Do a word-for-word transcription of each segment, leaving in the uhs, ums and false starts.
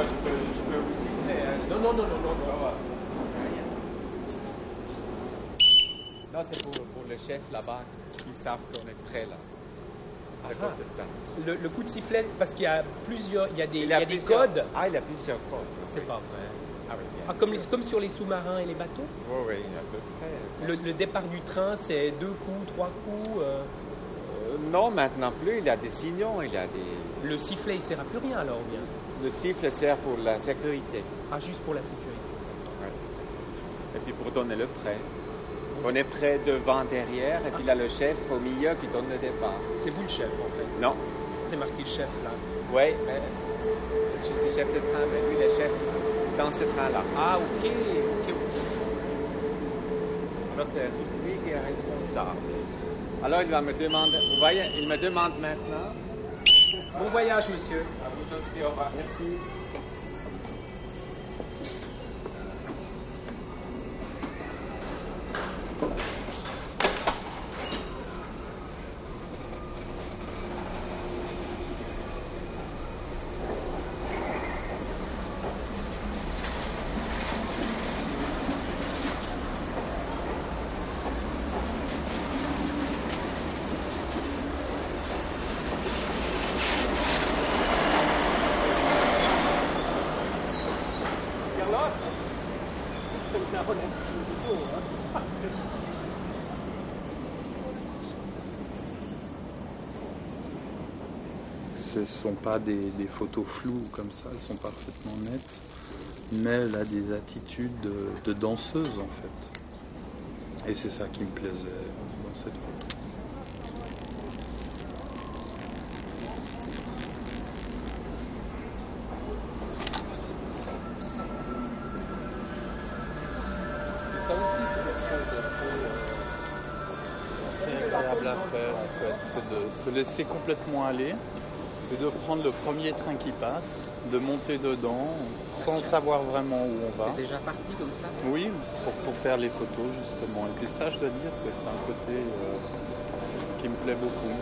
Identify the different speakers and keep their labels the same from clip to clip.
Speaker 1: je peux, je peux vous siffler. Hein.
Speaker 2: Non, non, non, non, non. non.
Speaker 1: Non, c'est pour, pour le chef là-bas. Ils savent qu'on est prêt là. C'est quoi, c'est ça?
Speaker 2: Le, le coup de sifflet, parce qu'il y a plusieurs, il y a des,
Speaker 1: il
Speaker 2: y a
Speaker 1: plusieurs...
Speaker 2: des codes.
Speaker 1: Ah, il y a plusieurs codes.
Speaker 2: C'est oui. Pas vrai.
Speaker 1: Ah oui, bien
Speaker 2: ah, comme, les, comme sur les sous-marins et les bateaux?
Speaker 1: Oui, oui, à peu près.
Speaker 2: Le, le départ du train, c'est deux coups, trois coups euh...
Speaker 1: Euh, Non, maintenant plus. Il y a des signaux, il y a des...
Speaker 2: Le sifflet, il ne sert à plus rien alors, ou bien?
Speaker 1: Le sifflet sert pour la sécurité.
Speaker 2: Ah, juste pour la sécurité.
Speaker 1: Ouais. Et puis pour donner le prêt. On est prêt devant, derrière, et puis là, le chef au milieu qui donne le départ.
Speaker 2: C'est vous le chef, en fait?
Speaker 1: Non.
Speaker 2: C'est marqué le chef, là?
Speaker 1: Oui, mais je suis chef de train, mais lui, il est chef dans ce train-là.
Speaker 2: Ah, ok, ok.
Speaker 1: Alors, c'est lui qui est responsable. Alors, il va me demander... Vous voyez, il me demande maintenant...
Speaker 2: Bon voyage, monsieur.
Speaker 1: À vous aussi, au revoir.
Speaker 2: Merci.
Speaker 3: Ce ne sont pas des, des photos floues comme ça, elles sont parfaitement nettes, mais elle a des attitudes de, de danseuse en fait. Et c'est ça qui me plaisait dans cette photo.
Speaker 4: Ça aussi, c'est quelque chose d'assez agréable à faire en fait, c'est de se laisser complètement aller et de prendre le premier train qui passe, de monter dedans sans savoir vraiment où on va.
Speaker 2: C'est déjà parti comme ça?
Speaker 4: Oui, pour, pour faire les photos justement. Et puis ça, je dois dire que c'est un côté euh, qui me plaît beaucoup.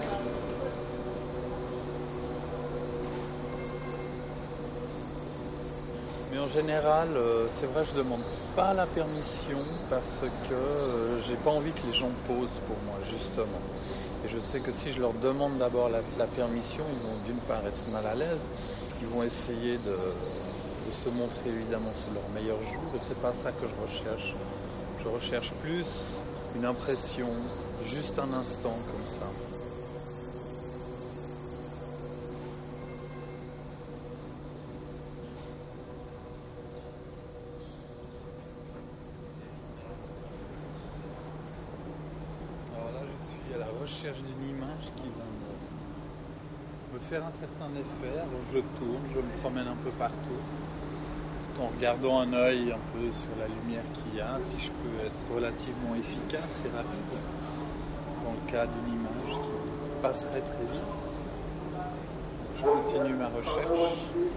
Speaker 4: Mais en général, euh, c'est vrai, je ne demande pas la permission parce que euh, j'ai pas envie que les gens posent pour moi, justement. Et je sais que si je leur demande d'abord la, la permission, ils vont d'une part être mal à l'aise, ils vont essayer de, de se montrer évidemment sous leur meilleur jour, et c'est pas ça que je recherche. Je recherche plus une impression, juste un instant comme ça. À la recherche d'une image qui va me, me faire un certain effet. Alors je tourne, je me promène un peu partout, tout en regardant un œil un peu sur la lumière qu'il y a, si je peux être relativement efficace et rapide dans le cas d'une image qui passerait très vite. Je continue ma recherche.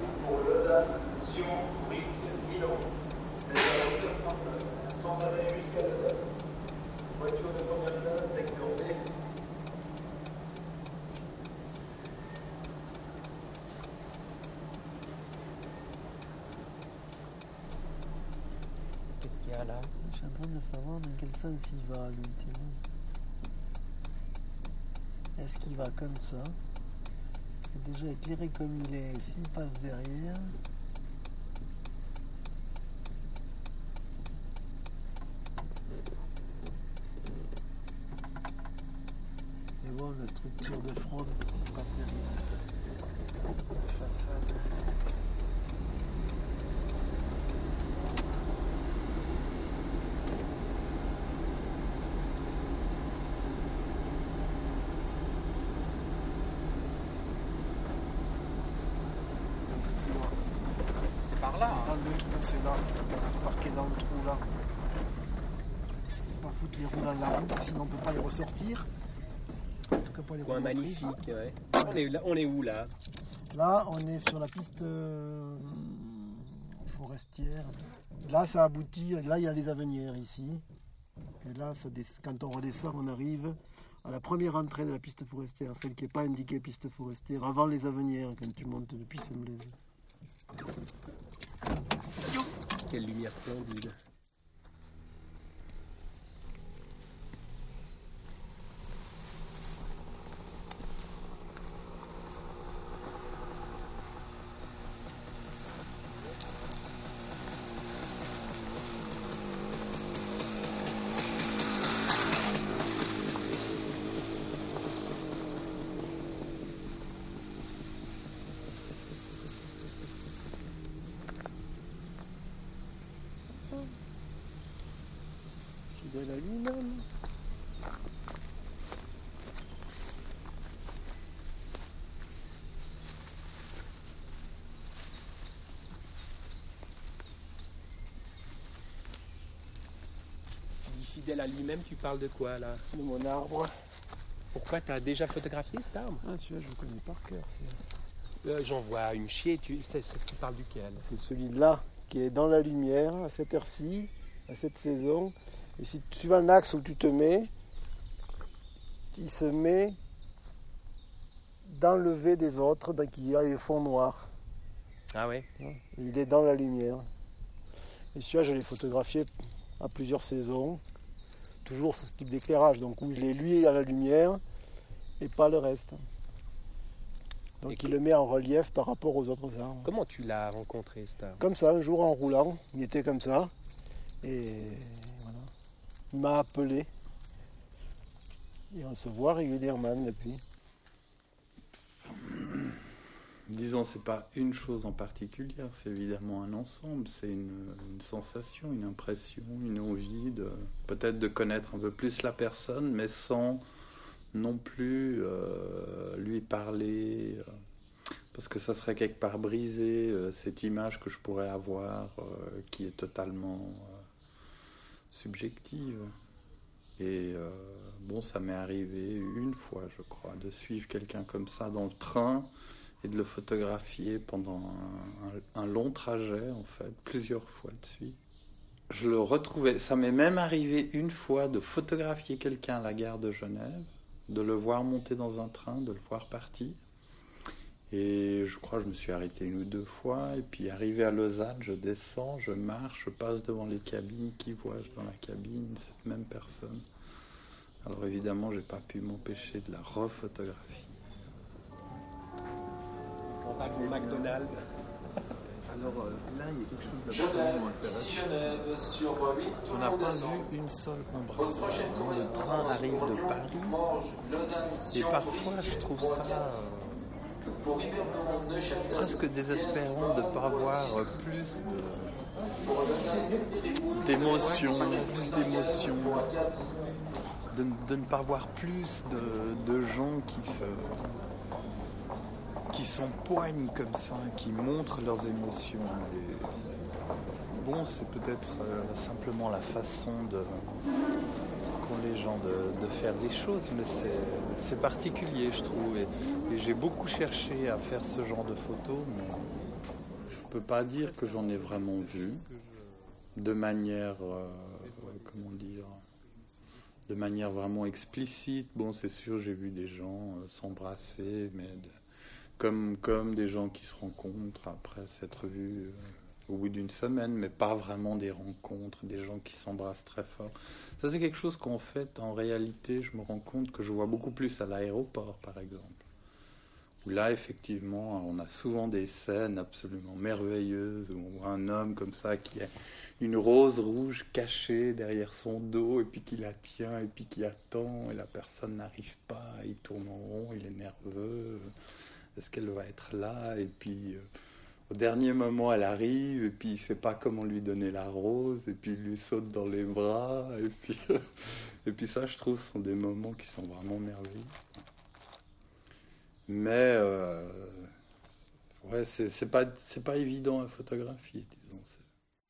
Speaker 5: Sans arrêt jusqu'à Lausanne. Voiture de première classe, secteur B.
Speaker 2: Qu'est-ce qu'il y a là?
Speaker 6: Je suis en train de savoir dans quel sens il va, lui. Est-ce qu'il va comme ça? Parce que déjà éclairé comme il est, s'il passe derrière... Et bon, la structure de front n'est pas terrible. La façade.
Speaker 2: Par là. Hein.
Speaker 6: Dans le trou, c'est là. On va se parquer dans le trou là. On va foutre les roues dans la roue, sinon on ne peut pas les ressortir. En tout cas pas les roues.
Speaker 2: Coin magnifique, ouais. On est, là, on est où là?
Speaker 6: Là, on est sur la piste euh, forestière. Là, ça aboutit. Là, il y a les Avenières ici. Et là, ça des... quand on redescend, on arrive à la première entrée de la piste forestière, celle qui n'est pas indiquée piste forestière, avant les Avenières, quand tu montes depuis Saint-Blaise.
Speaker 2: Quelle lumière splendide.
Speaker 6: Fidèle à lui-même.
Speaker 2: Tu dis fidèle à lui-même, tu parles de quoi là?
Speaker 6: De mon arbre.
Speaker 2: Pourquoi tu as déjà photographié cet arbre?
Speaker 6: Ah, celui-là, je le connais par cœur. C'est,
Speaker 2: euh, J'en vois une chier, tu, c'est, c'est, tu parles duquel?
Speaker 6: c'est celui-là qui est dans la lumière à cette heure-ci, à cette saison. Et si tu vas l'axe où tu te mets, il se met dans le lever des autres, donc il y a les fonds noirs.
Speaker 2: Ah ouais?
Speaker 6: Il est dans la lumière. Et celui-là, je l'ai photographié à plusieurs saisons, toujours sous ce type d'éclairage, donc où il est lui à la lumière et pas le reste. Donc
Speaker 2: Et
Speaker 6: il
Speaker 2: que-
Speaker 6: le met en relief par rapport aux autres arbres.
Speaker 2: Comment tu l'as rencontré cet arbre?
Speaker 6: Comme ça, un jour en roulant, il était comme ça. Et voilà. Il m'a appelé. Et on se voit régulièrement depuis.
Speaker 3: Disons, c'est pas une chose en particulier, c'est évidemment un ensemble, c'est une, une sensation, une impression, une envie de peut-être de connaître un peu plus la personne, mais sans non plus euh, lui parler, euh, parce que ça serait quelque part briser euh, cette image que je pourrais avoir, euh, qui est totalement euh, subjective. Et euh, bon, ça m'est arrivé une fois, je crois, de suivre quelqu'un comme ça dans le train et de le photographier pendant un, un, un long trajet, en fait, plusieurs fois de suite. Je le retrouvais, ça m'est même arrivé une fois de photographier quelqu'un à la gare de Genève, de le voir monter dans un train, de le voir partir. Et je crois que je me suis arrêté une ou deux fois, et puis arrivé à Lausanne, je descends, je marche, je passe devant les cabines, qui vois-je dans la cabine, cette même personne. Alors évidemment, j'ai pas pu m'empêcher de la refotographier.
Speaker 2: Contact au McDonald's.
Speaker 4: Alors euh, là, il y a quelque chose d'absolument intéressant.
Speaker 5: Genève sur huit,
Speaker 4: On n'a pas vu une seule embrassade. Le train arrive de Paris et parfois je trouve ça euh, presque désespérant de ne pas voir plus de, d'émotions, plus d'émotions, de, de ne pas voir plus de, de gens qui se... qui s'empoignent comme ça, qui montrent leurs émotions. Et bon, c'est peut-être euh, simplement la façon de, qu'ont les gens de, de faire des choses, mais c'est, c'est particulier, je trouve. Et, et j'ai beaucoup cherché à faire ce genre de photos, mais
Speaker 3: Je peux pas dire que j'en ai vraiment vu de manière, euh, comment dire, de manière vraiment explicite. Bon, c'est sûr, j'ai vu des gens euh, s'embrasser, mais de- comme, comme des gens qui se rencontrent après s'être vus euh, au bout d'une semaine, mais pas vraiment des rencontres, des gens qui s'embrassent très fort. Ça, c'est quelque chose qu'en fait, en réalité, je me rends compte que je vois beaucoup plus à l'aéroport, par exemple. Où là, effectivement, on a souvent des scènes absolument merveilleuses où on voit un homme comme ça qui a une rose rouge cachée derrière son dos et puis qui la tient et puis qui attend et la personne n'arrive pas, il tourne en rond, il est nerveux. Est-ce qu'elle va être là? Et puis, euh, au dernier moment, elle arrive et puis il ne sait pas comment lui donner la rose et puis il lui saute dans les bras. Et puis, et puis ça, je trouve, ce sont des moments qui sont vraiment merveilleux. Mais euh, ouais, c'est, c'est pas c'est pas évident à photographier, disons. C'est-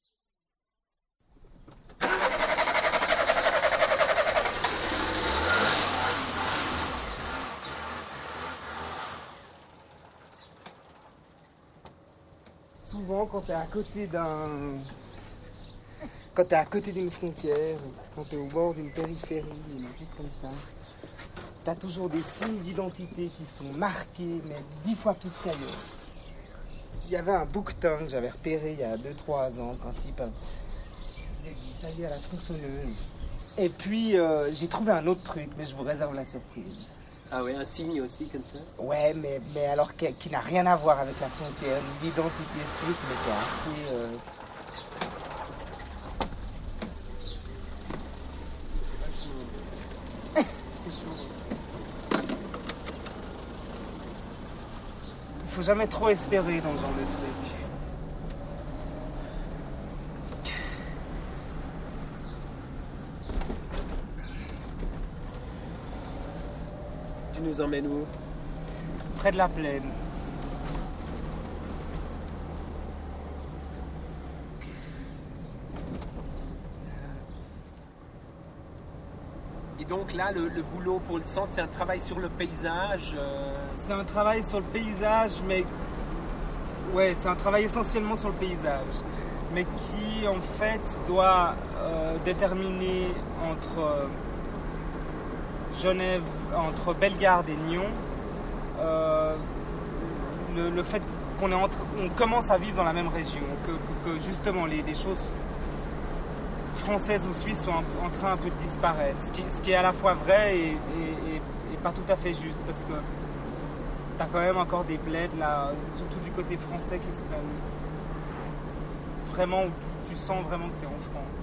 Speaker 6: Souvent, quand tu es à côté d'un. Quand tu es à côté d'une frontière, quand tu es au bord d'une périphérie, une truc comme ça, tu as toujours des signes d'identité qui sont marqués, mais dix fois plus qu'ailleurs.
Speaker 7: il y avait un bouquetin que j'avais repéré il y a deux trois ans quand il taillé à la tronçonneuse. Et puis euh, j'ai trouvé un autre truc, mais je vous réserve la surprise.
Speaker 2: Ah ouais, un signe aussi comme ça.
Speaker 7: Ouais, mais, mais alors qui, qui n'a rien à voir avec la frontière. L'identité suisse, mais qui est assez... Euh... Il faut jamais trop espérer dans ce genre de truc.
Speaker 2: Tu nous emmènes où?
Speaker 7: Près de la plaine.
Speaker 2: Et donc là, le, le boulot pour le centre, c'est un travail sur le paysage euh...
Speaker 7: C'est un travail sur le paysage, mais... Ouais, c'est un travail essentiellement sur le paysage. Mais qui, en fait, doit euh, déterminer entre euh, Genève, entre Bellegarde et Nyon, euh, le, le fait qu'on est entre, on commence à vivre dans la même région, que, que, que justement les, les choses françaises ou suisses sont un, en train un peu de disparaître, ce qui, ce qui est à la fois vrai et, et, et, et pas tout à fait juste, parce que t'as quand même encore des bleds là, surtout du côté français, qui se prennent vraiment, où tu, tu sens vraiment que t'es en France.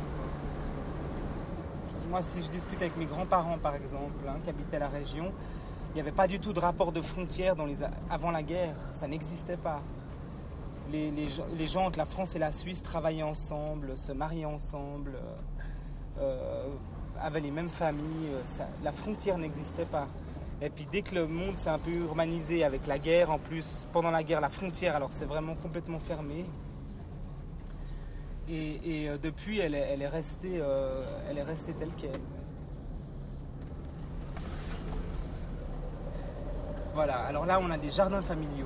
Speaker 7: Moi, si je discute avec mes grands-parents par exemple, hein, qui habitaient la région, il n'y avait pas du tout de rapport de frontières dans les, avant la guerre, ça n'existait pas. Les, les, les gens entre la France et la Suisse travaillaient ensemble, se mariaient ensemble, euh, avaient les mêmes familles, ça, la frontière n'existait pas. Et puis dès que le monde s'est un peu urbanisé avec la guerre, en plus pendant la guerre la frontière, alors c'est vraiment complètement fermé. Et, et euh, depuis elle est, elle est restée, euh, elle est restée telle qu'elle. Voilà, alors là on a des jardins familiaux.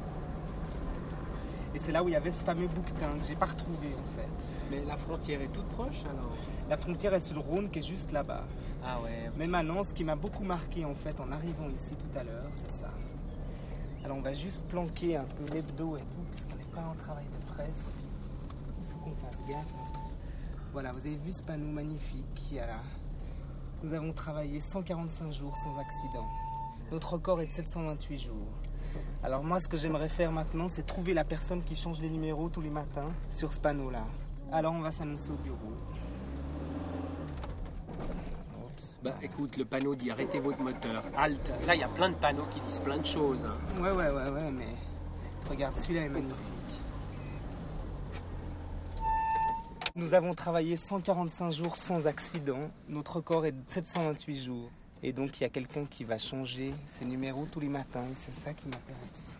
Speaker 7: Et c'est là où il y avait ce fameux bouquetin que j'ai pas retrouvé en fait.
Speaker 2: Mais la frontière est toute proche alors?
Speaker 7: La frontière est sur le Rhône qui est juste là-bas.
Speaker 2: Ah ouais.
Speaker 7: Mais maintenant, ce qui m'a beaucoup marqué en fait en arrivant ici tout à l'heure, c'est ça. Alors on va juste planquer un peu l'hebdo et tout, parce qu'on n'est pas en travail de presse. Puis il faut qu'on fasse gaffe. Voilà, vous avez vu ce panneau magnifique qui est là. Nous avons travaillé cent quarante-cinq jours sans accident. Notre record est de sept cent vingt-huit jours. Alors moi, ce que j'aimerais faire maintenant, c'est trouver la personne qui change les numéros tous les matins sur ce panneau-là. Alors on va s'annoncer au bureau.
Speaker 2: Bah écoute, le panneau dit arrêtez votre moteur, halte. Et là, il y a plein de panneaux qui disent plein de choses. Hein.
Speaker 7: Ouais, ouais, ouais, ouais, mais regarde, celui-là est magnifique. Nous avons travaillé cent quarante-cinq jours sans accident. Notre record est de sept cent vingt-huit jours. Et donc, il y a quelqu'un qui va changer ses numéros tous les matins. Et c'est ça qui m'intéresse.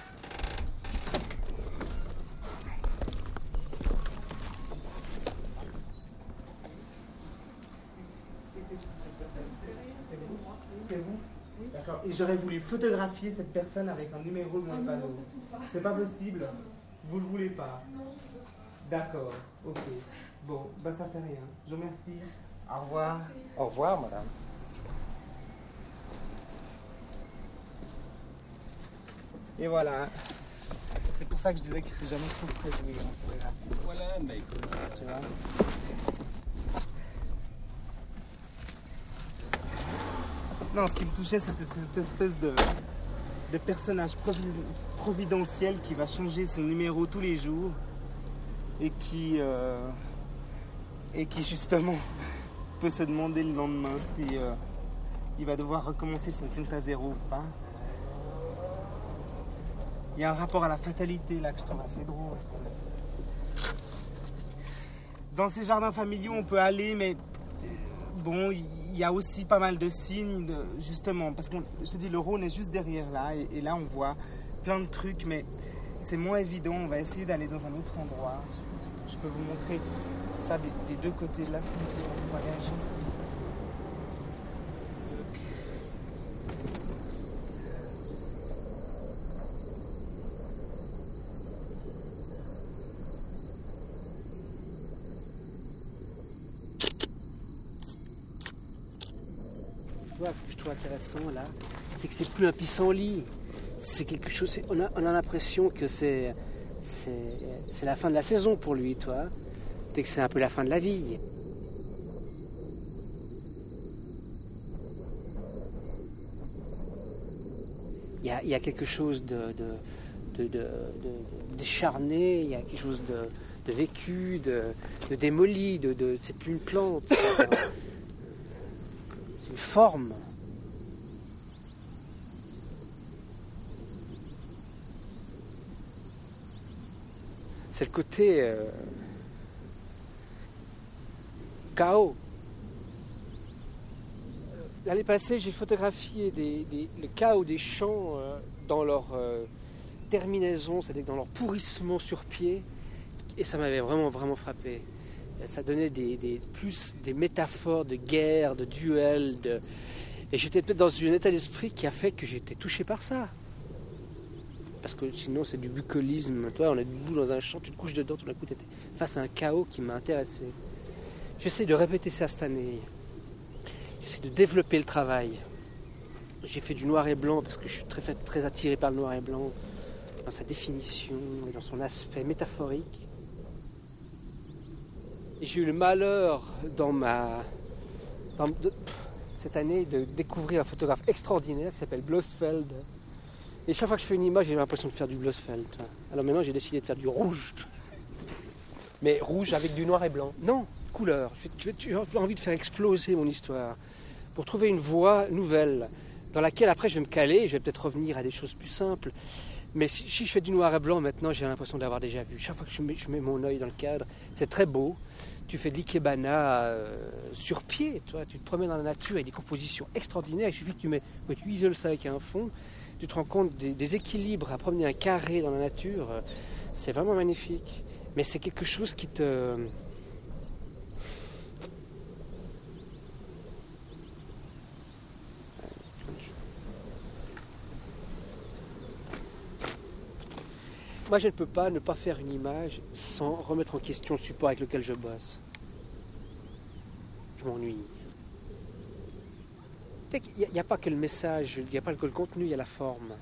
Speaker 7: C'est vous? Oui. D'accord. Et j'aurais voulu photographier cette personne avec un numéro de mon panneau. C'est pas possible? Vous le voulez pas? Non. D'accord. Ok. Bon, bah ça fait rien. Je vous remercie. Au revoir.
Speaker 2: Au revoir, madame.
Speaker 7: Et voilà. C'est pour ça que je disais qu'il ne faut jamais trop se réjouir en photographie.
Speaker 2: Voilà, bah écoute,
Speaker 7: tu vois. Non, ce qui me touchait, c'était cette espèce de, de personnage providentiel qui va changer son numéro tous les jours et qui, euh, et qui justement peut se demander le lendemain si euh, il va devoir recommencer son compte à zéro ou pas. Il y a un rapport à la fatalité là que je trouve assez drôle. Dans ces jardins familiaux, on peut aller, mais bon, il y a aussi pas mal de signes, de, justement, parce que je te dis, le Rhône est juste derrière là, et, et là on voit plein de trucs, mais c'est moins évident. On va essayer d'aller dans un autre endroit. Je, je peux vous montrer ça des, des deux côtés de la frontière. On va aller à Chancy.
Speaker 8: Ce que je trouve intéressant là, c'est que c'est plus un pissenlit. C'est quelque chose. On a, on a l'impression que c'est c'est, c'est la fin de la saison pour lui, toi. Dès que c'est un peu la fin de la vie. Il y a, il y a quelque chose de, de, de, de, de, décharné, il y a quelque chose de, de vécu, de, de démoli, de, de, c'est plus une plante, c'est, un, c'est une forme. C'est le côté euh, chaos. L'année passée, j'ai photographié des, des, le chaos des champs euh, dans leur euh, terminaison, c'est-à-dire dans leur pourrissement sur pied, et ça m'avait vraiment, vraiment frappé. Ça donnait des, des, plus des métaphores de guerre, de duel, de... et j'étais peut-être dans un état d'esprit qui a fait que j'étais touché par ça. Parce que sinon, c'est du bucolisme. Toi, on est debout dans un champ, tu te couches dedans, tout d'un coup, tu étais face à un chaos qui m'a intéressé. J'essaie de répéter ça cette année. J'essaie de développer le travail. J'ai fait du noir et blanc parce que je suis très, très attiré par le noir et blanc dans sa définition et dans son aspect métaphorique. Et j'ai eu le malheur dans ma dans, de, cette année de découvrir un photographe extraordinaire qui s'appelle Blosfeld. Et chaque fois que je fais une image, j'ai l'impression de faire du Blosfeld. Alors maintenant, j'ai décidé de faire du rouge.
Speaker 2: Mais rouge avec du noir et blanc?
Speaker 8: Non, couleur. J'ai envie de faire exploser mon histoire pour trouver une voie nouvelle dans laquelle après je vais me caler, je vais peut-être revenir à des choses plus simples. Mais si, si je fais du noir et blanc maintenant, j'ai l'impression d'avoir déjà vu. Chaque fois que je mets, je mets mon œil dans le cadre, c'est très beau. Tu fais de l'ikebana euh, sur pied, toi. Tu te promènes dans la nature avec des compositions extraordinaires. Il suffit que tu, mets, que tu isoles ça avec un fond. Tu te rends compte des, des équilibres à promener un carré dans la nature. C'est vraiment magnifique. Mais c'est quelque chose qui te... Moi, je ne peux pas ne pas faire une image sans remettre en question le support avec lequel je bosse. Je m'ennuie. Il n'y a, a pas que le message, il n'y a pas que le contenu, il y a la forme.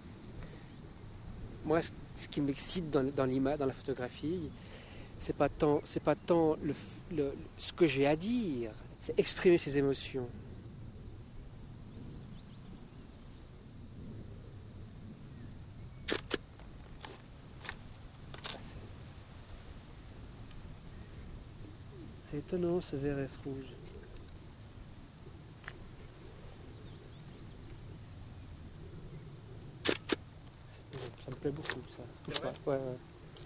Speaker 8: Moi, ce qui m'excite dans, dans l'image, dans la photographie, c'est pas tant, c'est pas tant le, le, ce que j'ai à dire, c'est exprimer ses émotions. C'est étonnant ce vert et ce rouge. Ça me plaît beaucoup ça.
Speaker 2: C'est vrai ?
Speaker 8: Ouais, ouais.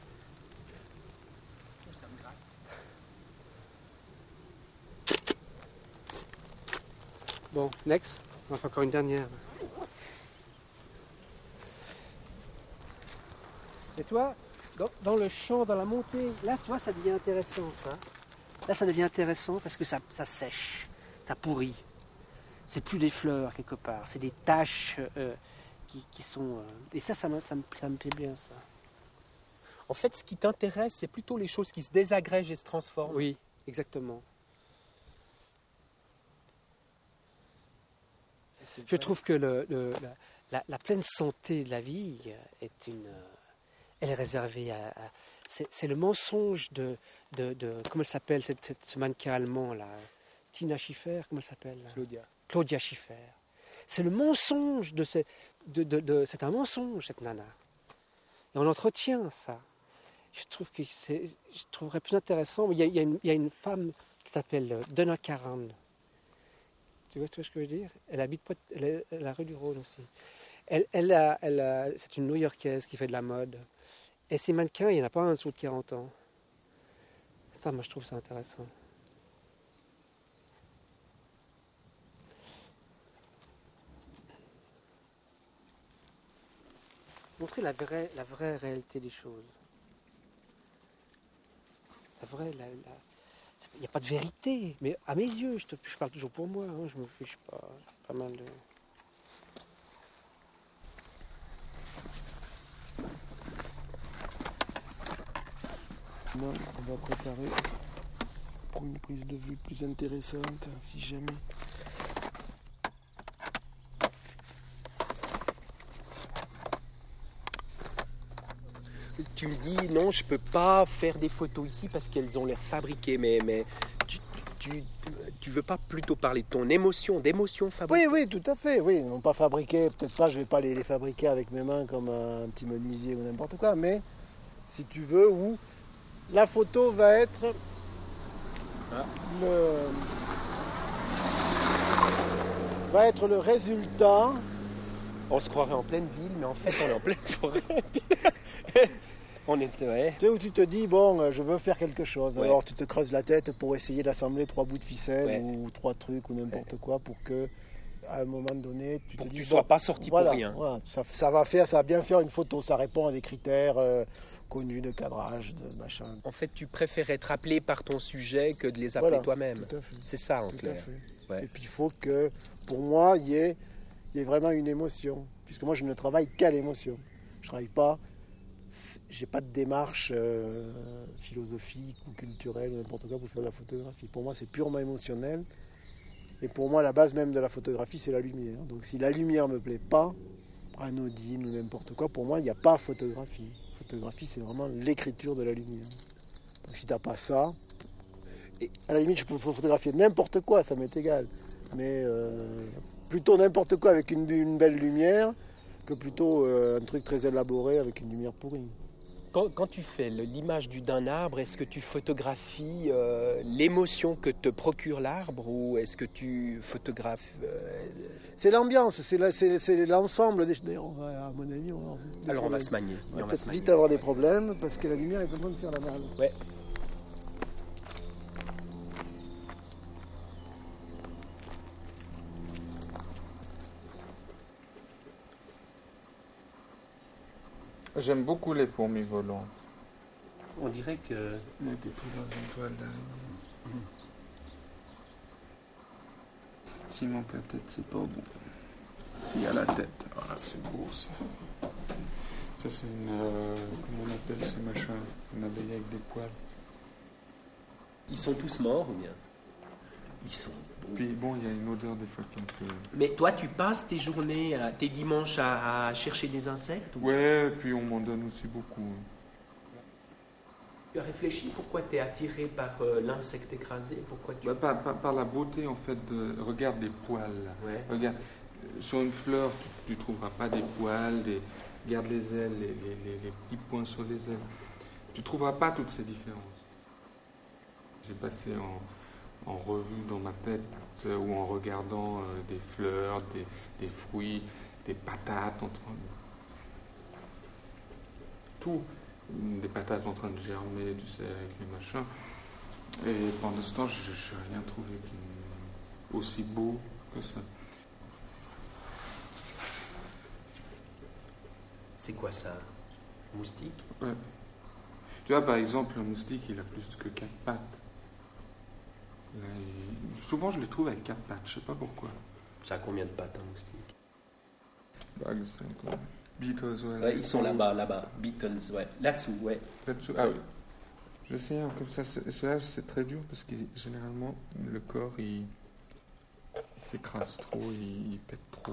Speaker 2: Ça me gratte.
Speaker 8: Bon, next. On va faire encore une dernière. Et toi, dans, dans le champ, dans la montée, là, toi, ça devient intéressant. Toi. Là, ça devient intéressant parce que ça, ça sèche, ça pourrit. C'est plus des fleurs quelque part, c'est des taches euh, qui, qui sont... Euh, et ça, ça me, ça, me, ça me plaît bien, ça.
Speaker 2: En fait, ce qui t'intéresse, c'est plutôt les choses qui se désagrègent et se transforment.
Speaker 8: Oui, exactement. Je vrai. trouve que le, le, la, la, la pleine santé de la vie est une... Elle est réservée à... à c'est, c'est le mensonge de, de, de... Comment elle s'appelle, cette, cette, ce mannequin allemand, là, Tina Schiffer, comment elle s'appelle là
Speaker 2: Claudia.
Speaker 8: Claudia Schiffer. C'est le mensonge de... Ces, de, de, de c'est un mensonge, cette nana. Et on entretient ça. Je trouve que c'est... Je trouverais plus intéressant... Il y a, il y a, une, il y a une femme qui s'appelle Donna Karan. Tu vois, tu vois ce que je veux dire? Elle habite près de, elle est à la rue du Rhône aussi. Elle, elle a, elle a, c'est une New-Yorkaise qui fait de la mode. Et ces mannequins, il n'y en a pas un en dessous de quarante ans. Ça, moi, je trouve ça intéressant. Montrer la vraie, la vraie réalité des choses. La vraie... La, la... Il n'y a pas de vérité, mais à mes yeux, je, te, je parle toujours pour moi, hein, je me fiche pas, pas mal de...
Speaker 6: Moi, on va préparer pour une prise de vue plus intéressante, si jamais.
Speaker 2: tu me dis non, je peux pas faire des photos ici parce qu'elles ont l'air fabriquées, mais, mais tu, tu, tu veux pas plutôt parler de ton émotion, d'émotion fabriquée?
Speaker 6: Oui, oui, tout à fait. Oui, non pas fabriquer, peut-être pas, je vais pas les, les fabriquer avec mes mains comme un petit menuisier ou n'importe quoi, mais si tu veux, où la photo va être
Speaker 2: Ah.
Speaker 6: le va être le résultat.
Speaker 2: On se croirait en pleine ville, mais en fait on est en pleine forêt. On est, ouais.
Speaker 6: Tu sais, où tu te dis, bon, je veux faire quelque chose.
Speaker 2: Ouais.
Speaker 6: Alors tu te creuses la tête pour essayer d'assembler trois bouts de ficelle
Speaker 2: Ouais.
Speaker 6: ou trois trucs ou n'importe
Speaker 2: Ouais.
Speaker 6: quoi pour que, à un moment donné, tu
Speaker 2: Pour
Speaker 6: te
Speaker 2: que
Speaker 6: dis,
Speaker 2: tu
Speaker 6: bon,
Speaker 2: sois pas sorti
Speaker 6: voilà,
Speaker 2: pour rien.
Speaker 6: voilà, ça, ça va faire, ça va bien faire une photo. Ça répond à des critères euh, connus de cadrage, de machin.
Speaker 2: En fait, tu préfères être appelé par ton sujet que de les appeler
Speaker 6: Voilà,
Speaker 2: toi-même.
Speaker 6: tout à fait.
Speaker 2: C'est ça en
Speaker 6: Tout à
Speaker 2: clair.
Speaker 6: fait.
Speaker 2: Ouais.
Speaker 6: Et puis il faut que, pour moi, il y ait, il y ait vraiment une émotion. Puisque moi, je ne travaille qu'à l'émotion. Je ne travaille pas, j'ai pas de démarche euh, philosophique ou culturelle ou n'importe quoi pour faire de la photographie. Pour moi, c'est purement émotionnel. Et pour moi, la base même de la photographie, c'est la lumière. Donc si la lumière ne me plaît pas, anodine ou n'importe quoi, pour moi, il n'y a pas photographie. Photographie, c'est vraiment l'écriture de la lumière. Donc si tu n'as pas ça,
Speaker 2: Et-
Speaker 6: à la limite, je peux photographier n'importe quoi, ça m'est égal. Mais euh, plutôt n'importe quoi avec une, une belle lumière que plutôt euh, un truc très élaboré avec une lumière pourrie.
Speaker 2: Quand, quand tu fais le- l'image du- d'un arbre, est-ce que tu photographies euh, l'émotion que te procure l'arbre ou est-ce que tu photographes euh,
Speaker 6: C'est l'ambiance, c'est, la- c'est, c'est l'ensemble des... D'ailleurs, on va, à mon avis, on va avoir des
Speaker 2: Alors on va
Speaker 6: problèmes.
Speaker 2: se manier.
Speaker 6: On va
Speaker 2: on va
Speaker 6: peut-être
Speaker 2: se manier.
Speaker 6: vite avoir des problèmes parce que la lumière est en train de faire la mal.
Speaker 2: Ouais.
Speaker 4: J'aime beaucoup les fourmis volantes.
Speaker 2: On dirait que
Speaker 4: Mais t'es pris dans une toile d'araignée. Sinon ta tête c'est pas bon. S'il y a la tête, ah, c'est beau ça. Ça c'est une... euh, comment on appelle ces machins? Une abeille avec des poils.
Speaker 2: ils sont tous morts ou bien ils sont beaux.
Speaker 4: Puis bon, il y a une odeur des fois qui est un peu...
Speaker 2: Mais toi, tu passes tes journées, à- tes dimanches à, à chercher des insectes ou...
Speaker 4: Ouais, puis on m'en donne aussi beaucoup.
Speaker 2: Tu as réfléchi pourquoi tu es attiré par euh, l'insecte écrasé? Pourquoi tu...
Speaker 4: Bah, par, par- par la beauté en fait de... Regarde des poils là.
Speaker 2: Ouais.
Speaker 4: Regarde, euh, sur une fleur, tu ne trouveras pas des poils, des... regarde les ailes, les, les- les- les petits points sur les ailes. Tu ne trouveras pas toutes ces différences. J'ai passé en, en revue dans ma tête euh, ou en regardant euh, des fleurs, des, des fruits, des patates, en train de... tout. Des patates en train de germer, tu sais, avec les machins. Et pendant ce temps, je n'ai rien trouvé qui- aussi beau que ça.
Speaker 2: C'est quoi ça? Moustique?
Speaker 4: Ouais. Tu vois, par exemple, un moustique, il a plus que quatre pattes. Là, il- Souvent, je les trouve avec quatre pattes, je sais pas pourquoi.
Speaker 2: Ça a combien de pattes un moustique?
Speaker 4: Bugs, c'est quoi? Beatles, ouais.
Speaker 2: Ouais, ils sont là-bas, là-bas. Beatles, ouais. Là-dessous, ouais.
Speaker 4: Là-dessous, ah oui. J'essaie hein, comme ça. c'est- Cela, c'est très dur parce que généralement, le corps, il, il s'écrase trop, il, il pète trop.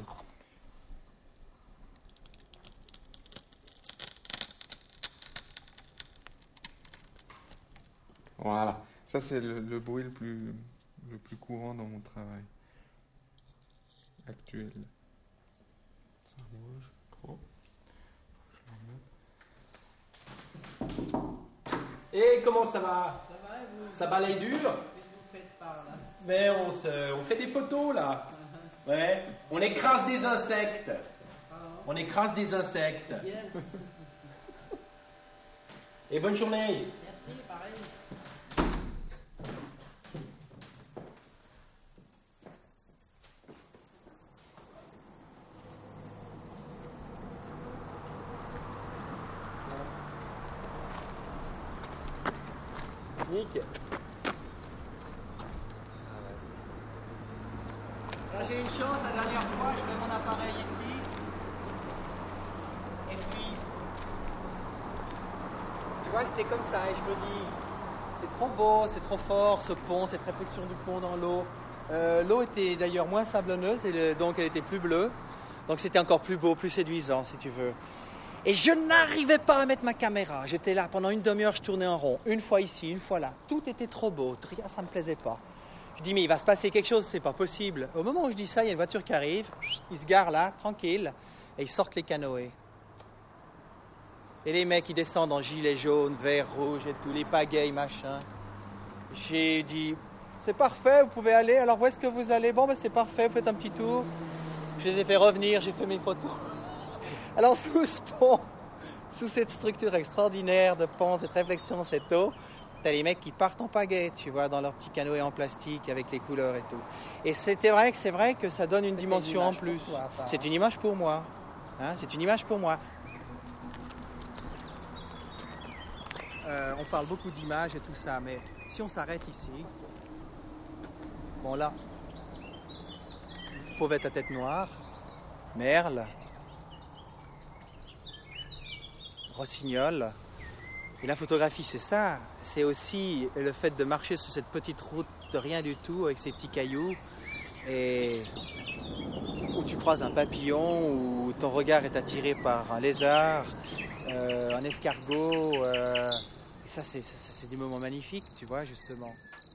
Speaker 4: Voilà. Ça, c'est le, le bruit le plus, le plus courant dans mon travail actuel. Ça bouge trop. Je l'en mets.
Speaker 2: Et comment ça va? Ça va, vous? Ça balaye dur? Qu'est-ce que vous faites par là? Mais on, se, on fait des photos là. Ouais. On écrase des insectes. On écrase des insectes. Et bonne journée.
Speaker 9: Merci, pareil.
Speaker 2: Nick.
Speaker 7: Là, j'ai eu une chance, la dernière fois, je mets mon appareil ici. Et puis, tu vois, c'était comme ça. Et je me dis, c'est trop beau, c'est trop fort, ce pont, cette réflexion du pont dans l'eau. Euh, l'eau était d'ailleurs moins sablonneuse, et le- donc elle était plus bleue. Donc c'était encore plus beau, plus séduisant, si tu veux.
Speaker 9: Et je n'arrivais pas à mettre ma caméra. J'étais là pendant une demi-heure, je tournais en rond. Une fois ici, une fois là. Tout était trop beau. Rien, ça ne me plaisait pas. Je dis, mais il va se passer quelque chose, c'est pas possible. Au moment où je dis ça, il y a une voiture qui arrive. Ils se garent là, tranquille. Et ils sortent les canoës. Et les mecs, ils descendent en gilet jaune, vert, rouge et tout, les pagayes, machin. J'ai dit, c'est parfait, vous pouvez aller. Alors où est-ce que vous allez? Bon, ben c'est parfait, vous faites un petit tour. Je les ai fait revenir, j'ai fait mes photos. Alors sous ce pont, sous cette structure extraordinaire de pont, cette réflexion, cette eau, t'as les mecs qui partent en pagaie, tu vois, dans leur petit canoë en plastique avec les couleurs et tout. Et c'était vrai que c'est vrai que ça donne une
Speaker 7: C'était
Speaker 9: dimension
Speaker 7: une
Speaker 9: en
Speaker 7: image
Speaker 9: plus.
Speaker 7: pour toi, ça.
Speaker 9: C'est une image pour moi. Hein, c'est une image pour moi. Euh, on parle beaucoup d'images et tout ça, mais si on s'arrête ici, bon là, Fauvette à tête noire, Merle, Rossignol. Et la photographie, c'est ça. C'est aussi le fait de marcher sur cette petite route de rien du tout avec ces petits cailloux et où tu croises un papillon, où ton regard est attiré par un lézard, euh, un escargot. Euh, et ça, c'est, ça, c'est des moments magnifiques, tu vois, justement.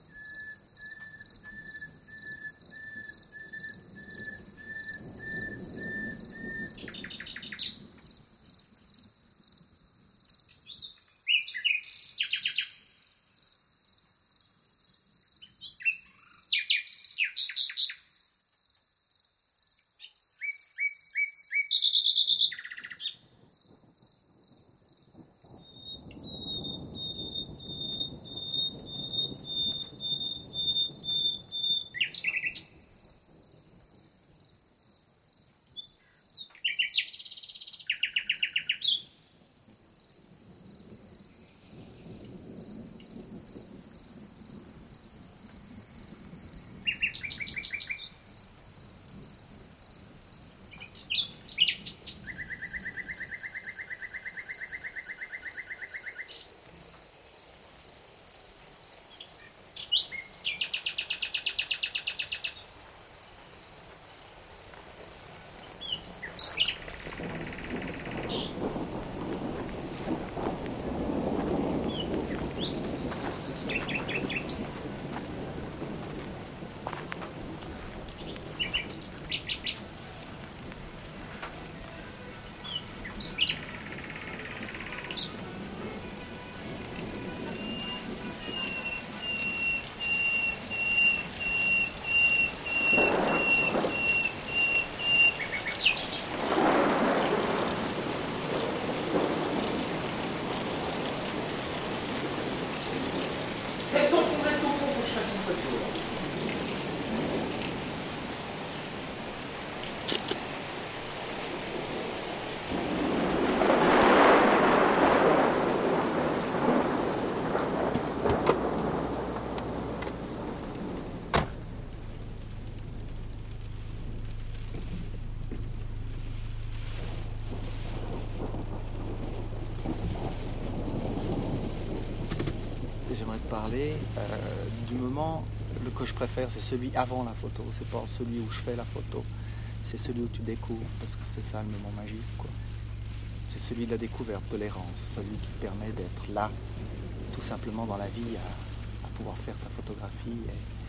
Speaker 9: J'aimerais te parler euh, du moment, le que je préfère, c'est celui avant la photo. C'est pas celui où je fais la photo, c'est celui où tu découvres, parce que c'est ça le moment magique, quoi. C'est celui de la découverte, de l'errance, celui qui te permet d'être là, tout simplement dans la vie, à, à pouvoir faire ta photographie,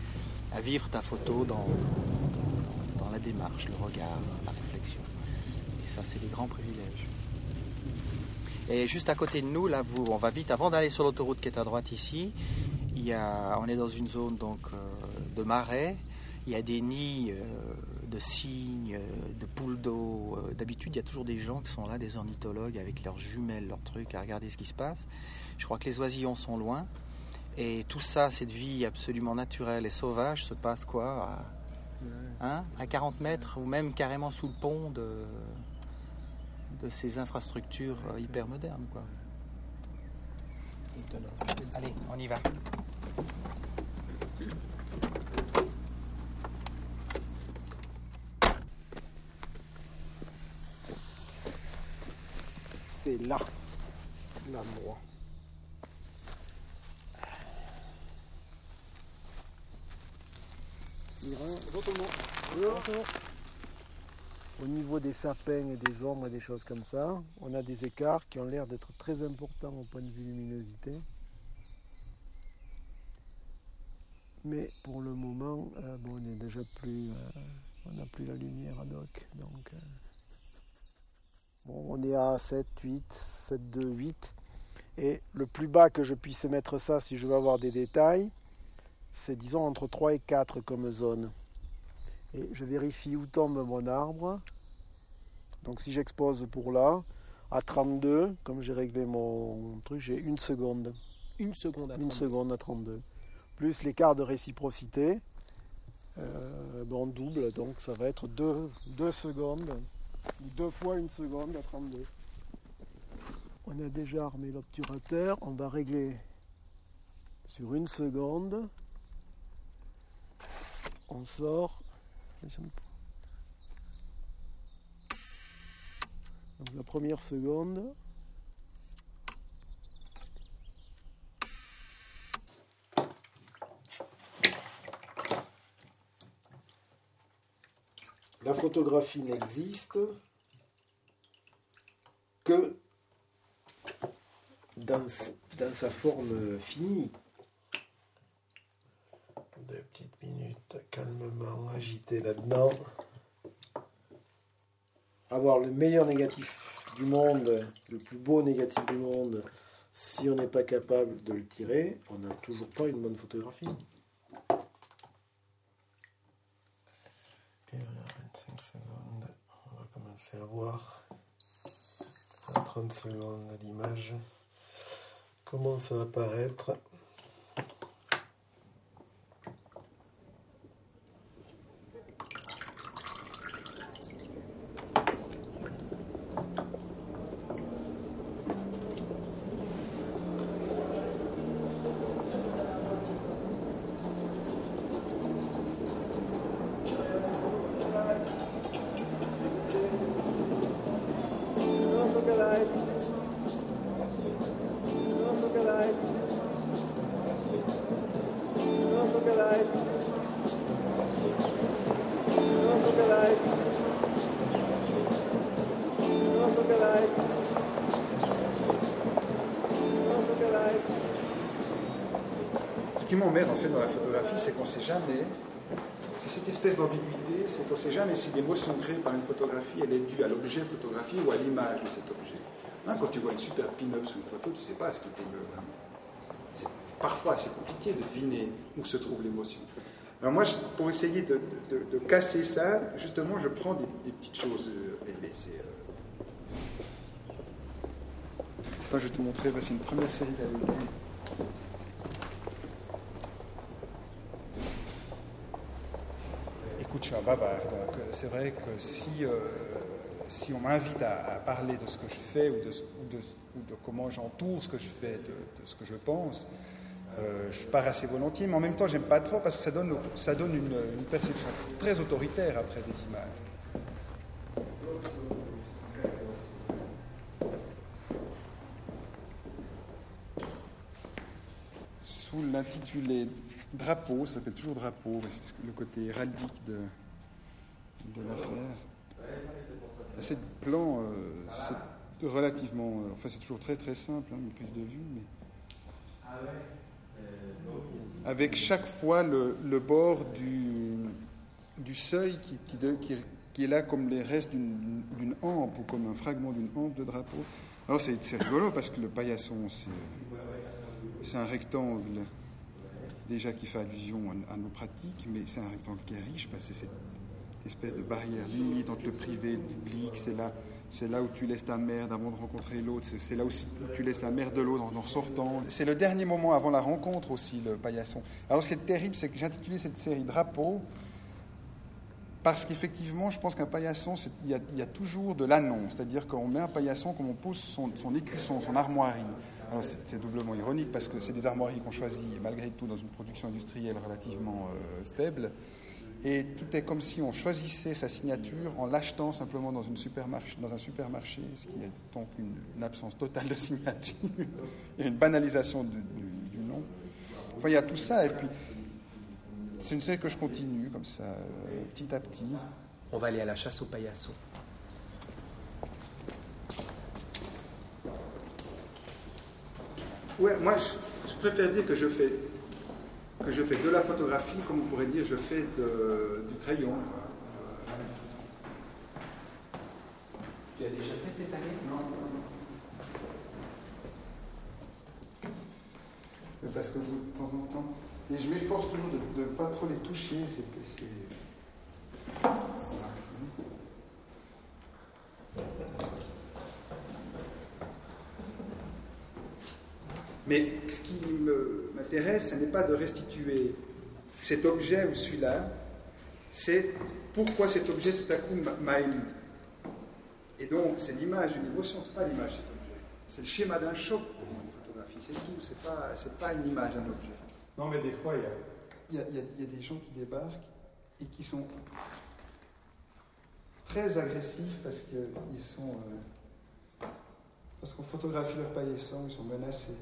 Speaker 9: et à vivre ta photo dans, dans, dans la démarche, le regard, la réflexion. Et ça, c'est des grands privilèges. Et juste à côté de nous, là, vous, on va vite, avant d'aller sur l'autoroute qui est à droite ici, il y a, on est dans une zone donc, euh, de marais, il y a des nids euh, de cygnes, de poules d'eau. Euh, d'habitude, il y a toujours des gens qui sont là, des ornithologues, avec leurs jumelles, leurs trucs, à regarder ce qui se passe. Je crois que les oisillons sont loin. Et tout ça, cette vie absolument naturelle et sauvage, se passe quoi à, hein, à quarante mètres, ou même carrément sous le pont de... de ces infrastructures hyper modernes, quoi. Allez, on y va.
Speaker 6: C'est là, l'endroit. Retournons. Retournons. au niveau des sapins et des ombres et des choses comme ça, on a des écarts qui ont l'air d'être très importants au point de vue luminosité. Mais pour le moment, euh, bon, on est déjà plus, euh, on n'a plus la lumière ad hoc. Donc, euh, bon, on est à sept, huit, sept, deux, huit. Et le plus bas que je puisse mettre ça, si je veux avoir des détails, c'est disons entre trois et quatre comme zone. Et je vérifie où tombe mon arbre. Donc si j'expose pour là, à trente-deux, comme j'ai réglé mon truc, j'ai une seconde.
Speaker 8: Une seconde à
Speaker 6: Une
Speaker 8: trente-deux.
Speaker 6: seconde à trente-deux. Plus l'écart de réciprocité, euh, bon, double, donc ça va être deux, deux secondes, ou deux fois une seconde à trente-deux. On a déjà armé l'obturateur, on va régler sur une seconde. On sort. Donc la première seconde. La photographie n'existe que dans, dans sa forme finie. Deux petites minutes calmement agitées là-dedans. Avoir le meilleur négatif du monde, le plus beau négatif du monde, si on n'est pas capable de le tirer, on n'a toujours pas une bonne photographie. Et voilà, vingt-cinq secondes, on va commencer à voir à trente secondes l'image comment ça va apparaître.
Speaker 10: Ce qui m'emmerde en fait dans la photographie, c'est qu'on ne sait jamais, c'est cette espèce d'ambiguïté, c'est qu'on ne sait jamais si l'émotion créée par une photographie, elle est due à l'objet photographié ou à l'image de cet objet. Hein, quand tu vois une super pin-up sur une photo, tu ne sais pas ce qui t'émeut vraiment. C'est parfois assez compliqué de deviner où se trouve l'émotion. Alors moi, pour essayer de, de, de casser ça, justement, je prends des, des petites choses. Euh, c'est, euh... Attends, je vais te montrer, voici une première série d'allumettes. Écoute, je suis un bavard, donc c'est vrai que si, euh, si on m'invite à, à parler de ce que je fais ou de, ou de, ou de comment j'entoure ce que je fais, de, de ce que je pense, euh, je pars assez volontiers, mais en même temps, j'aime pas trop parce que ça donne, ça donne une, une perception très autoritaire après des images. Sous l'intitulé drapeau, ça s'appelle toujours drapeau, c'est le côté héraldique de, de l'affaire. Ces plans, euh, c'est relativement, euh, enfin c'est toujours très très simple, hein, une prise de vue, mais avec chaque fois le, le bord du, du seuil qui, qui, de, qui, qui est là comme les restes d'une, d'une hampe ou comme un fragment d'une hampe de drapeau. Alors c'est, c'est rigolo parce que le paillasson, c'est, c'est un rectangle déjà qui fait allusion à, à nos pratiques, mais c'est un rectangle qui est riche parce que c'est cette espèce de barrière limite entre le privé et le public. C'est là, c'est là où tu laisses ta merde avant de rencontrer l'autre. C'est, c'est là aussi où tu laisses la merde de l'autre en, en sortant. C'est le dernier moment avant la rencontre aussi, le paillasson. Alors ce qui est terrible, c'est que j'ai intitulé cette série Drapeau parce qu'effectivement, je pense qu'un paillasson, il y, y a toujours de l'annonce. C'est-à-dire qu'on met un paillasson comme on pose son, son écusson, son armoirie. Alors c'est, c'est doublement ironique parce que c'est des armoiries qu'on choisit malgré tout dans une production industrielle relativement euh, faible. Et tout est comme si on choisissait sa signature en l'achetant simplement dans, une supermarché, dans un supermarché, ce qui est donc une, une absence totale de signature et une banalisation du, du, du nom. Enfin, il y a tout ça, et puis c'est une série que je continue comme ça, euh, petit à petit.
Speaker 2: On va aller à la chasse aux paillassons.
Speaker 10: Ouais, moi, je, je préfère dire que je fais que je fais de la photographie, comme on pourrait dire, je fais de, du crayon.
Speaker 2: Tu as déjà fait cette année?
Speaker 10: Non. Mais parce que vous, de temps en temps, et je m'efforce toujours de ne pas trop les toucher, c'est que c'est... Voilà. Mais ce qui me- m'intéresse, ce n'est pas de restituer cet objet ou celui-là, c'est pourquoi cet objet tout à coup m'a- m'a ému. Et donc, c'est l'image d'une émotion, ce n'est pas l'image de cet objet. C'est le schéma d'un choc pour moi, une photographie, c'est tout, c'est pas, c'est pas une image d'un objet. Non, mais des fois, il y a, il y a- il y a- il y a des gens qui débarquent et qui sont très agressifs parce qu'ils sont... euh, parce qu'on photographie leur paillasson, ils sont menacés.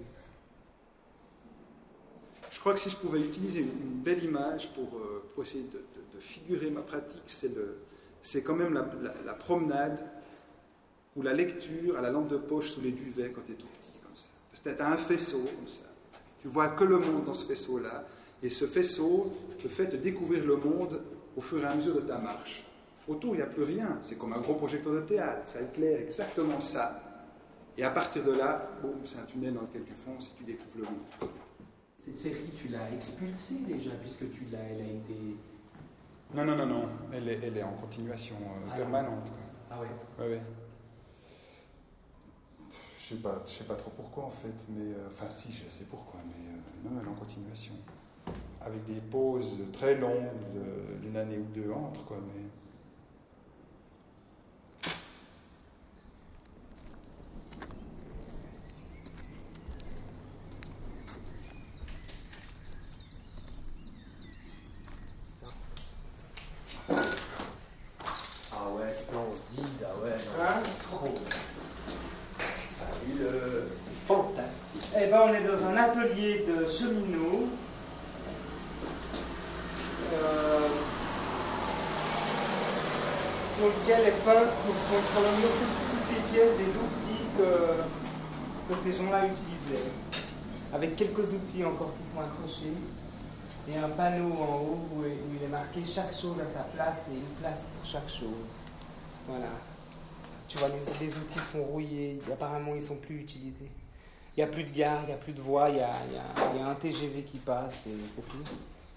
Speaker 10: Je crois que si je pouvais utiliser une, une belle image pour, euh, pour essayer de, de- de figurer ma pratique, c'est, le, c'est quand même la, la- la promenade ou la lecture à la lampe de poche sous les duvets quand tu es tout petit, comme ça. Parce que tu as un faisceau, comme ça. Tu vois que le monde dans ce faisceau-là. Et ce faisceau te fait te découvrir le monde au fur et à mesure de ta marche. Autour, il n'y a plus rien. C'est comme un gros projecteur de théâtre. Ça éclaire exactement ça. Et à partir de là, boum, c'est un tunnel dans lequel tu fonces et tu découvres le monde.
Speaker 2: Cette série, tu l'as expulsée déjà, puisque tu l'as, elle a été...
Speaker 10: Non, non, non, non. Elle est, elle est en continuation euh,
Speaker 2: Ah,
Speaker 10: permanente. Quoi.
Speaker 2: Ah ouais.
Speaker 10: Ouais, ouais. Je sais pas, je sais pas trop pourquoi en fait, mais euh, enfin si, je sais pourquoi, mais euh, non, elle est en continuation, avec des pauses très longues de- d'une année ou deux entre quoi, mais.
Speaker 2: Ah ouais, splendide, ah ouais, non,
Speaker 7: Hein
Speaker 2: c'est trop. Fabuleux, c'est fantastique.
Speaker 7: Eh ben, on est dans un atelier de cheminot. Euh, sur lequel les pinces font probablement toutes les pièces des outils que, que ces gens-là utilisaient. Avec quelques outils encore qui sont accrochés. Et un panneau en haut où, où il est marqué chaque chose à sa place et une place pour chaque chose. Voilà. Tu vois, les, les outils sont rouillés, apparemment ils ne sont plus utilisés. Il n'y a plus de gare, il n'y a plus de voie, il y a, il y a- il y a un T G V qui passe et c'est tout.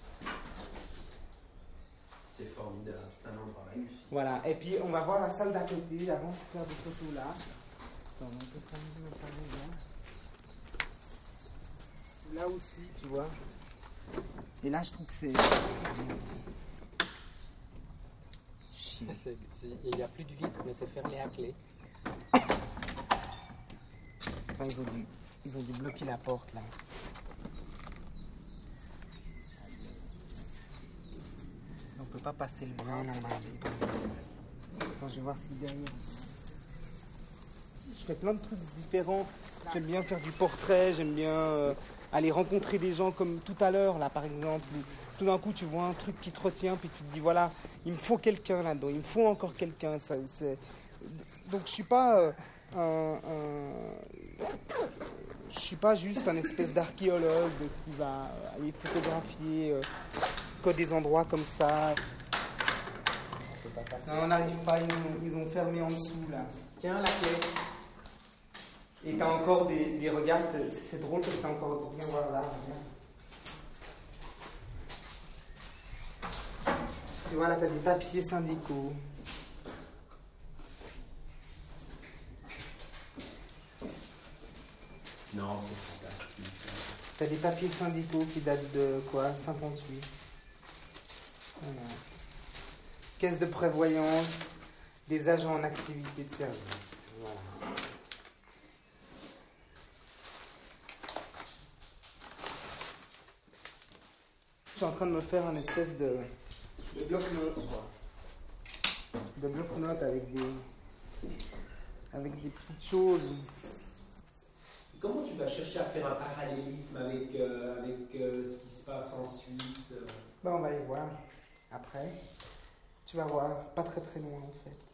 Speaker 2: C'est formidable, c'est un endroit magnifique.
Speaker 7: Voilà, et puis on va voir la salle d'à côté avant de faire des photos là. Attends, on peut prendre une autre là. Là aussi, tu vois. Et là, je trouve que c'est. Chier.
Speaker 8: C'est- c'est- Il n'y a plus de vitre, mais c'est fermé à clé.
Speaker 7: Attends, ils ont dû, ils ont dû bloquer la porte là. On peut pas passer le bras normal. Attends, je vais voir si derrière. Je fais plein de trucs différents. J'aime bien faire du portrait, j'aime bien euh, aller rencontrer des gens comme tout à l'heure là par exemple. Où tout d'un coup tu vois un truc qui te retient puis tu te dis voilà, il me faut quelqu'un là-dedans, il me faut encore quelqu'un. Ça, c'est... Donc je suis pas euh, un, un- je suis pas juste un espèce d'archéologue qui va aller photographier euh, que des endroits comme ça. Non, on n'arrive pas, ils ont, ils ont fermé en dessous là. Tiens la clé. Et t'as encore des, des regards, c'est drôle parce que t'as encore. Viens voir là, regarde. Tu vois là, t'as des papiers syndicaux.
Speaker 2: Non, c'est fantastique.
Speaker 7: T'as des papiers syndicaux qui datent de quoi, cinquante-huit. Voilà. Caisse de prévoyance des agents en activité de service. Voilà. Je suis en train de me faire un espèce de, de bloc-notes, quoi. De bloc-notes avec des, avec des petites choses.
Speaker 2: Comment tu vas chercher à faire un parallélisme avec, euh, avec euh, ce qui se passe en Suisse euh
Speaker 7: Ben, on va les voir après. Tu Tu vas voir, pas très très loin en fait.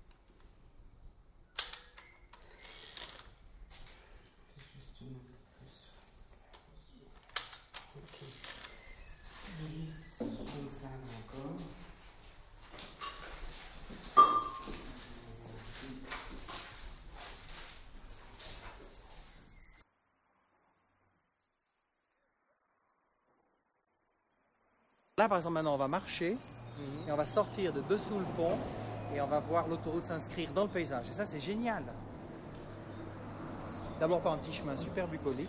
Speaker 7: Juste une ok. Je vais juste prendre ça encore.
Speaker 9: Là, par exemple, maintenant, on va marcher et on va sortir de dessous le pont et on va voir l'autoroute s'inscrire dans le paysage. Et ça, c'est génial. D'abord par un petit chemin super bucolique.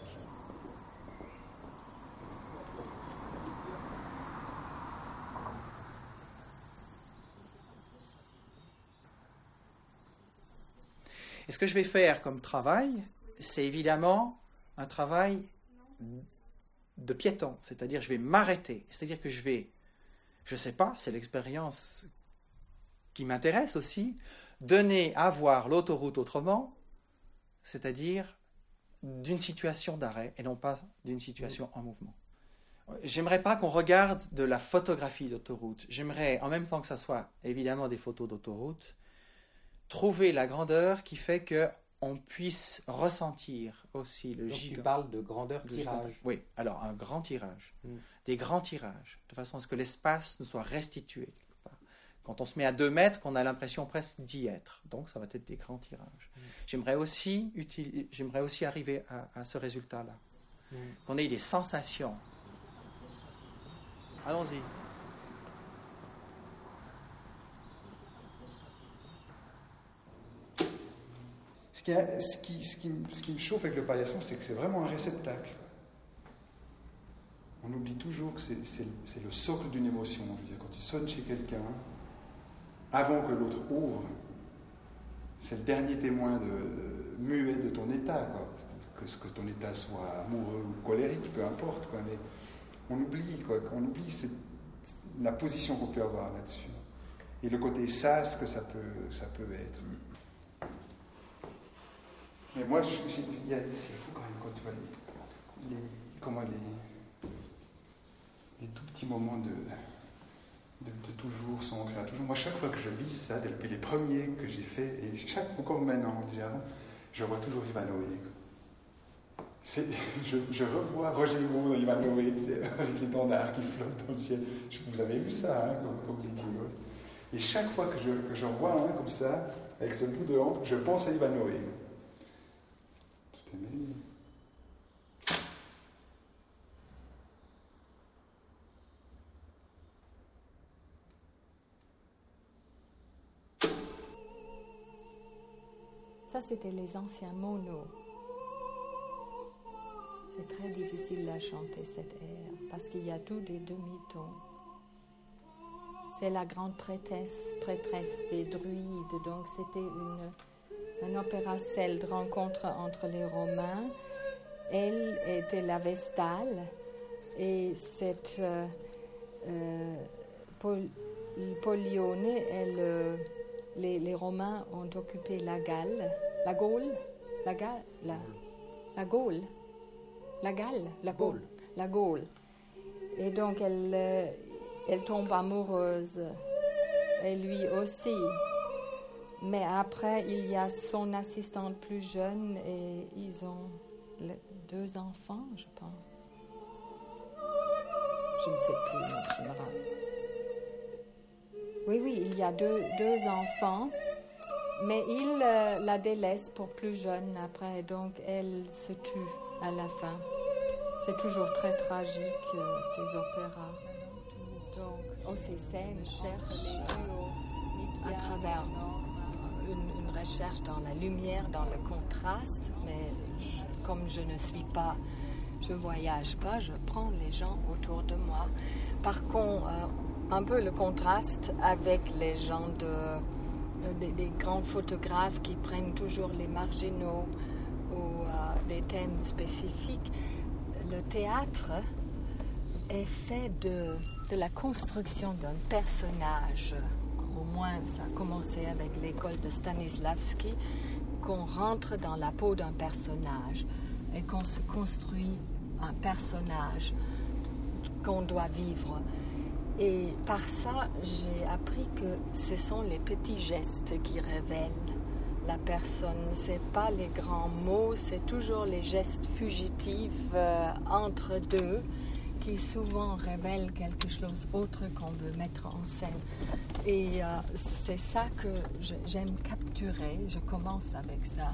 Speaker 9: Et ce que je vais faire comme travail, c'est évidemment un travail de piéton, c'est-à-dire je vais m'arrêter, c'est-à-dire que je vais, je ne sais pas, c'est l'expérience qui m'intéresse aussi, donner à voir l'autoroute autrement, c'est-à-dire d'une situation d'arrêt et non pas d'une situation en mouvement. J'aimerais pas qu'on regarde de la photographie d'autoroute, j'aimerais, en même temps que ça soit évidemment des photos d'autoroute, trouver la grandeur qui fait que on puisse ressentir aussi le
Speaker 8: Donc
Speaker 9: giga.
Speaker 8: tu parles de grandeur tirage.
Speaker 9: Oui, alors un grand tirage,
Speaker 8: mm.
Speaker 9: des grands tirages, de façon à ce que l'espace nous soit restitué quelque part. Quand on se met à deux mètres, qu'on a l'impression presque d'y être. Donc ça va être des grands tirages. Mm. J'aimerais aussi, utili- j'aimerais aussi arriver à, à ce résultat-là. Mm. Qu'on ait des sensations. Allons-y.
Speaker 10: Ce qui, a, ce, qui, ce, qui, ce qui me chauffe avec le paillasson, c'est que c'est vraiment un réceptacle. On oublie toujours que c'est, c'est, c'est le socle d'une émotion. Je veux dire, quand tu sonnes chez quelqu'un, avant que l'autre ouvre, c'est le dernier témoin de, muet de ton état, quoi. Que, ce que ton état soit amoureux ou colérique, peu importe, quoi. Mais on oublie, quoi. On oublie cette, la position qu'on peut avoir là-dessus. Et le côté sas que ça peut, ça peut être. Mais moi, je, je, y a, c'est fou quand même quand tu vois les, les, comment les, les tout petits moments de, de, de toujours s'ancrer à toujours. Moi, chaque fois que je vis ça, depuis les premiers que j'ai fait, et chaque, encore maintenant, déjà avant, je vois toujours Ivanhoé. C'est, je, je revois Roger Moore dans Ivanhoé, tu sais, avec l'étendard qui flotte dans le ciel. Je, vous avez vu ça, hein, quand, quand vous étiez gosse. Et chaque fois que je, que je revois un comme ça, avec ce bout de hampe, je pense à Ivanhoé.
Speaker 11: Ça, c'était les anciens monos. C'est très difficile à chanter cette air parce qu'il y a tous des demi-tons. C'est la grande prêtresse, prêtresse des druides, donc c'était une... un opéra celte, rencontre entre les Romains. Elle était la Vestale et cette euh, euh, Pol- Polione, elle, euh, les, les Romains ont occupé la Galle, la Gaule, la Galle, la, la Gaule, la Galle, la Gaule, la Gaule. Et donc elle, euh, elle tombe amoureuse, et lui aussi. Mais après, il y a son assistante plus jeune et ils ont le, deux enfants, je pense. Je ne sais plus, non, je me rappelle. Oui, oui, il y a deux, deux enfants, mais il euh, la délaisse pour plus jeune après, donc elle se tue à la fin. C'est toujours très tragique, euh, ces opéras. Donc, oh, ces scènes cherchent à travers Une, une recherche dans la lumière, dans le contraste, mais je, comme je ne suis pas, je voyage pas, je prends les gens autour de moi. Par contre, euh, un peu le contraste avec les gens de, euh, des, des grands photographes qui prennent toujours les marginaux ou euh, des thèmes spécifiques. Le théâtre est fait de, de la construction d'un personnage. Au moins, ça a commencé avec l'école de Stanislavski, qu'on rentre dans la peau d'un personnage et qu'on se construit un personnage qu'on doit vivre. Et par ça, j'ai appris que ce sont les petits gestes qui révèlent la personne. C'est pas les grands mots, c'est toujours les gestes fugitifs euh, entre deux qui souvent révèlent quelque chose d'autre qu'on veut mettre en scène. Et euh, c'est ça que je, j'aime capturer. Je commence avec ça.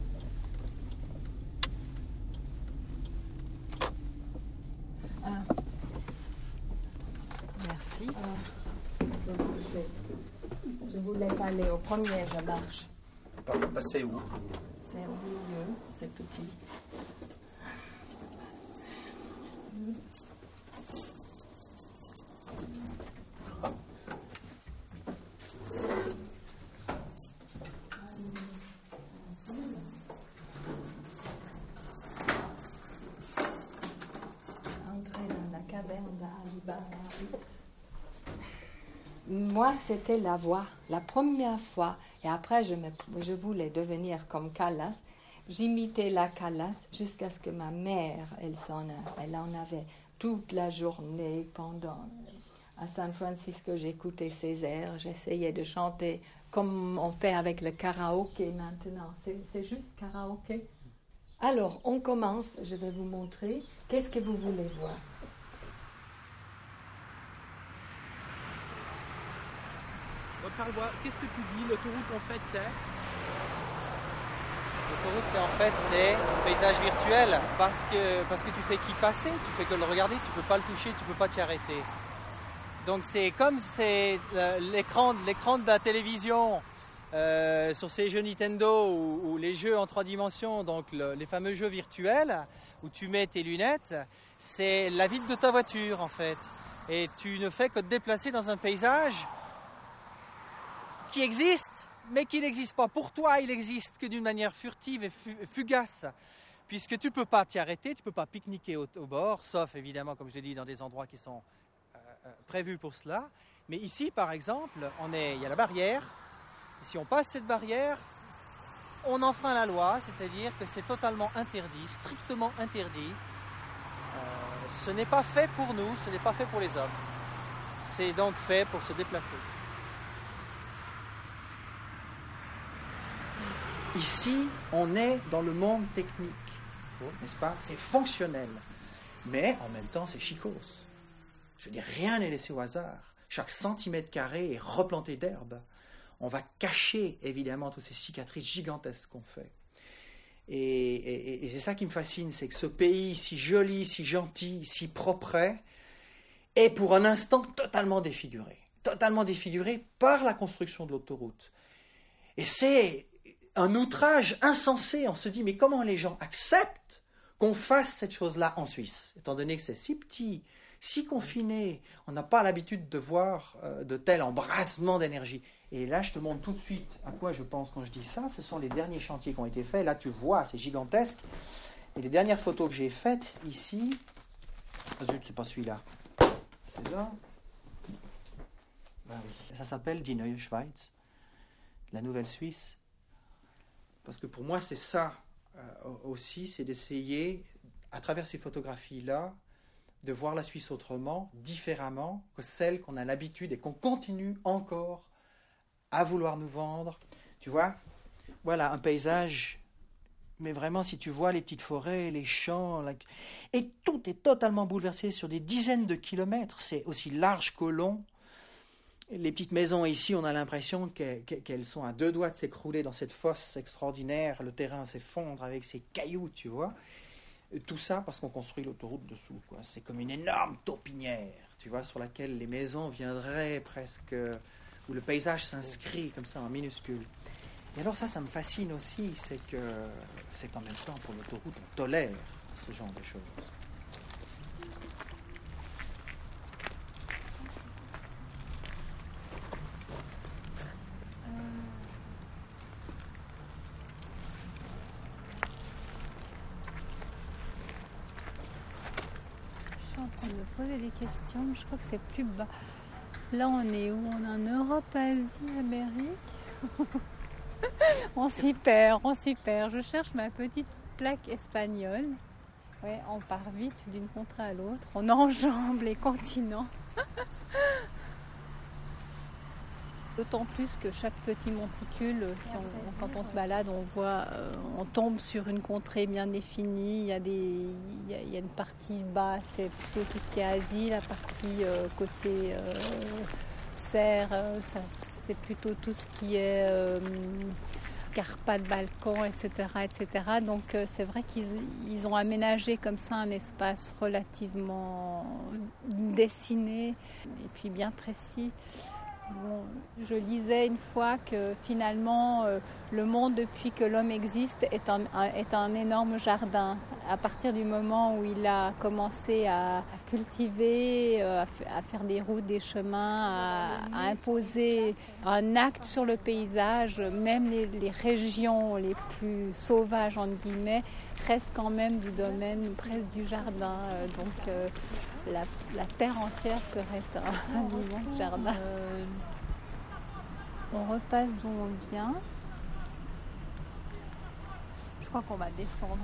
Speaker 11: Ah. Merci. Ah. Je vous laisse aller au premier, je marche.
Speaker 2: C'est où?
Speaker 11: C'est au milieu, c'est petit. Entrer dans la caverne d'Ali Baba. Moi, c'était la voix, la première fois. Et après, je, me, je voulais devenir comme Callas. J'imitais la Callas jusqu'à ce que ma mère, elle, s'en, elle en avait toute la journée pendant... À San Francisco, j'écoutais ses airs, j'essayais de chanter comme on fait avec le karaoké maintenant. C'est, c'est juste karaoké. Alors, on commence, je vais vous montrer. Qu'est-ce que vous voulez voir?
Speaker 8: Parle-moi, qu'est-ce que tu dis? L'autoroute, en fait, c'est
Speaker 9: L'autoroute, c'est en fait c'est un paysage virtuel parce que, parce que tu fais qu'y passer, tu fais que le regarder, tu peux pas le toucher, tu peux pas t'y arrêter. Donc c'est comme c'est l'écran, l'écran de la télévision euh, sur ces jeux Nintendo ou, ou les jeux en trois dimensions, donc le, les fameux jeux virtuels où tu mets tes lunettes, c'est la vitre de ta voiture en fait. Et tu ne fais que te déplacer dans un paysage qui existe, mais qui n'existe pas. Pour toi, il existe que d'une manière furtive et fugace, puisque tu ne peux pas t'y arrêter, tu ne peux pas pique-niquer au, au bord, sauf évidemment, comme je l'ai dit, dans des endroits qui sont euh, prévus pour cela. Mais ici, par exemple, on est, il y a la barrière. Et si on passe cette barrière, on enfreint la loi, c'est-à-dire que c'est totalement interdit, strictement interdit. Euh, ce n'est pas fait pour nous, ce n'est pas fait pour les hommes. C'est donc fait pour se déplacer. Ici, on est dans le monde technique, n'est-ce pas? C'est fonctionnel, mais en même temps, c'est chicos. Je veux dire, rien n'est laissé au hasard. Chaque centimètre carré est replanté d'herbe. On va cacher, évidemment, toutes ces cicatrices gigantesques qu'on fait. Et, et, et c'est ça qui me fascine, c'est que ce pays si joli, si gentil, si propre est pour un instant totalement défiguré. Totalement défiguré par la construction de l'autoroute. Et c'est un outrage insensé. On se dit, mais comment les gens acceptent qu'on fasse cette chose-là en Suisse, étant donné que c'est si petit, si confiné, on n'a pas l'habitude de voir euh, de tels embrassements d'énergie. Et là, je te montre tout de suite à quoi je pense quand je dis ça. Ce sont les derniers chantiers qui ont été faits. Là, tu vois, c'est gigantesque. Et les dernières photos que j'ai faites ici, zut, c'est pas celui-là, c'est là. Ben oui. Ça s'appelle Die Neue Schweiz, la Nouvelle Suisse. Parce que pour moi, c'est ça euh, aussi, c'est d'essayer, à travers ces photographies-là, de voir la Suisse autrement, différemment que celle qu'on a l'habitude et qu'on continue encore à vouloir nous vendre. Tu vois, voilà un paysage, mais vraiment, si tu vois les petites forêts, les champs, la... et tout est totalement bouleversé sur des dizaines de kilomètres. C'est aussi large que long. Les petites maisons ici, on a l'impression qu'elles sont à deux doigts de s'écrouler dans cette fosse extraordinaire. Le terrain s'effondre avec ses cailloux, tu vois. Tout ça parce qu'on construit l'autoroute dessous, quoi. C'est comme une énorme taupinière, tu vois, sur laquelle les maisons viendraient presque, où le paysage s'inscrit comme ça en minuscule. Et alors ça, ça me fascine aussi, c'est que c'est qu'en même temps, pour l'autoroute, on tolère ce genre de choses.
Speaker 12: Je me poser des questions, je crois que c'est plus bas. Là, on est où? On est en Europe, Asie, Amérique. On s'y perd, on s'y perd. Je cherche ma petite plaque espagnole. Ouais, on part vite d'une contrée à l'autre. On enjambe les continents. D'autant plus que chaque petit monticule, si on, quand on se balade, on voit, euh, on tombe sur une contrée bien définie. Il y a, des, il y a, il y a une partie bas, c'est plutôt tout ce qui est Asie. La partie euh, côté euh, serre, euh, ça, c'est plutôt tout ce qui est euh, Carpates, Balkans, et cetera, et cetera. Donc euh, c'est vrai qu'ils ils ont aménagé comme ça un espace relativement dessiné et puis bien précis. Bon, je lisais une fois que finalement euh, le monde depuis que l'homme existe est un, un, est un énorme jardin. À partir du moment où il a commencé à, à cultiver, euh, à, f- à faire des routes, des chemins, à, à imposer un acte sur le paysage, même les, les régions les plus sauvages entre guillemets restent quand même du domaine presque du jardin. Euh, donc euh, La, la terre entière serait un, un immense jardin. Euh, on repasse d'où on vient. Je crois qu'on va descendre.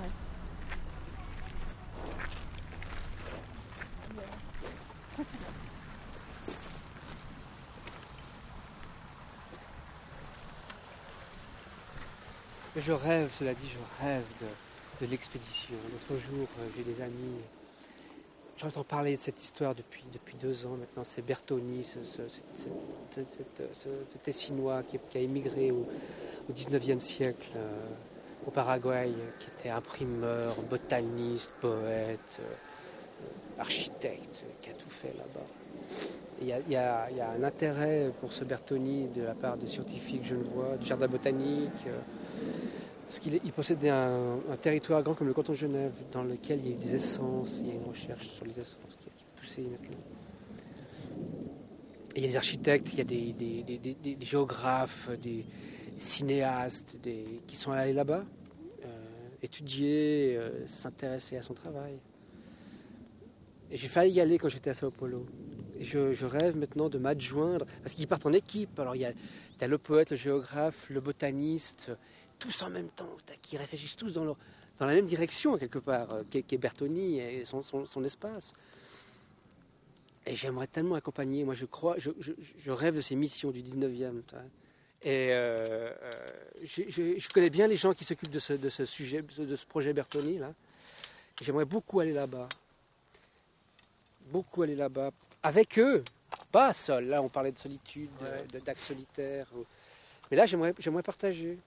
Speaker 8: Je rêve, cela dit, je rêve de, de l'expédition. L'autre jour, j'ai des amis. J'entends parler de cette histoire depuis, depuis deux ans maintenant. C'est Bertoni, ce, ce, ce, ce, ce, ce Tessinois qui, qui a émigré au, au dix-neuvième siècle euh, au Paraguay, qui était imprimeur, botaniste, poète, euh, architecte, qui a tout fait là-bas. Il y a, y a, y a un intérêt pour ce Bertoni de la part de scientifiques genevois, du jardin botanique. Euh, Parce qu'il il possédait un, un territoire grand comme le canton de Genève, dans lequel il y a eu des essences, il y a une recherche sur les essences qui a, qui a poussé maintenant. Et il y a des architectes, il y a des, des, des, des, des géographes, des cinéastes des, qui sont allés là-bas, euh, étudier, euh, s'intéresser à son travail. Et j'ai failli y aller quand j'étais à Sao Paulo. Et je, je rêve maintenant de m'adjoindre, parce qu'ils partent en équipe. Alors il y a, il y a le poète, le géographe, le botaniste, tous en même temps, qui réfléchissent tous dans, leur, dans la même direction, quelque part, euh, qu'est, qu'est Bertoni et son, son, son espace. Et j'aimerais tellement accompagner, moi je crois, je, je, je rêve de ces missions du dix-neuvième. Et euh, euh, je, je, je connais bien les gens qui s'occupent de ce, de ce sujet, de ce projet Bertoni, là. J'aimerais beaucoup aller là-bas. Beaucoup aller là-bas, avec eux, pas seul. Là, on parlait de solitude, ouais. de, d'actes solitaires. Mais là, j'aimerais, j'aimerais partager.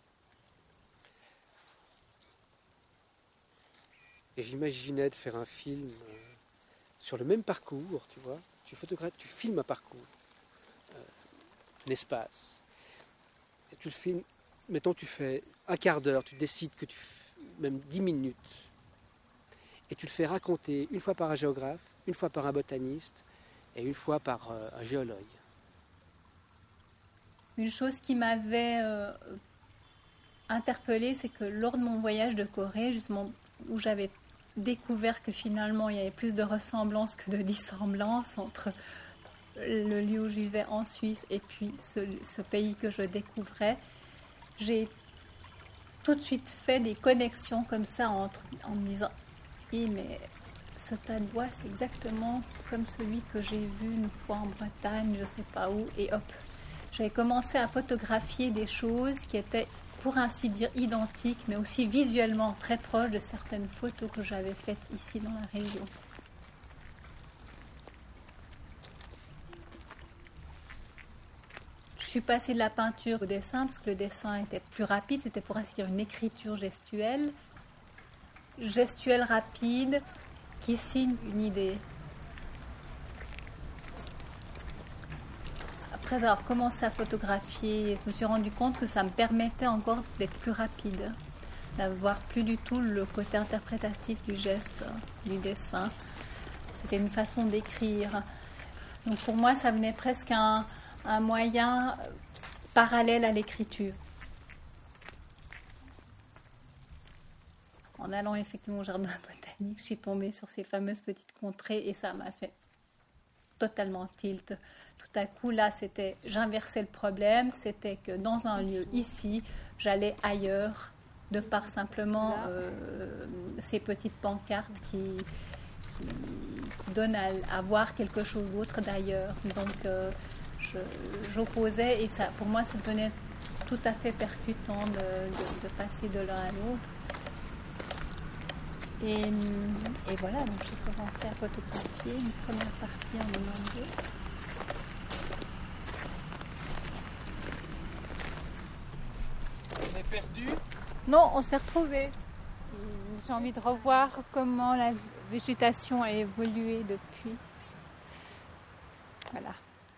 Speaker 8: Et j'imaginais de faire un film euh, sur le même parcours, tu vois. Tu photographes, tu filmes un parcours, euh, un espace. Et tu le filmes, mettons, tu fais un quart d'heure, tu décides que tu même dix minutes. Et tu le fais raconter une fois par un géographe, une fois par un botaniste et une fois par euh, un géologue.
Speaker 12: Une chose qui m'avait euh, interpellée, c'est que lors de mon voyage de Corée, justement, où j'avais découvert que finalement il y avait plus de ressemblances que de dissemblances entre le lieu où je vivais en Suisse et puis ce, ce pays que je découvrais, j'ai tout de suite fait des connexions comme ça entre, en me disant oui, mais ce tas de bois, c'est exactement comme celui que j'ai vu une fois en Bretagne, je ne sais pas où, et hop. J'avais commencé à photographier des choses qui étaient, pour ainsi dire, identiques, mais aussi visuellement très proches de certaines photos que j'avais faites ici dans la région. Je suis passée de la peinture au dessin, parce que le dessin était plus rapide, c'était pour ainsi dire une écriture gestuelle. Gestuelle rapide, qui signe une idée. Après avoir commencé à photographier, je me suis rendu compte que ça me permettait encore d'être plus rapide, d'avoir plus du tout le côté interprétatif du geste, du dessin. C'était une façon d'écrire. Donc pour moi, ça venait presque un, un moyen parallèle à l'écriture. En allant effectivement au jardin botanique, je suis tombée sur ces fameuses petites contrées et ça m'a fait totalement tilt. Tout à coup, là, c'était, j'inversais le problème, c'était que dans un lieu ici, j'allais ailleurs, de par simplement euh, ces petites pancartes qui, qui, qui donnent à, à voir quelque chose d'autre d'ailleurs. Donc, euh, je, j'opposais et ça, pour moi, ça devenait tout à fait percutant de, de, de passer de l'un à l'autre. Et, et voilà, donc j'ai commencé à photographier une première partie en quatre-vingt-douze.
Speaker 2: On est perdu?
Speaker 12: Non, on s'est retrouvés. J'ai envie de revoir comment la végétation a évolué depuis. Voilà.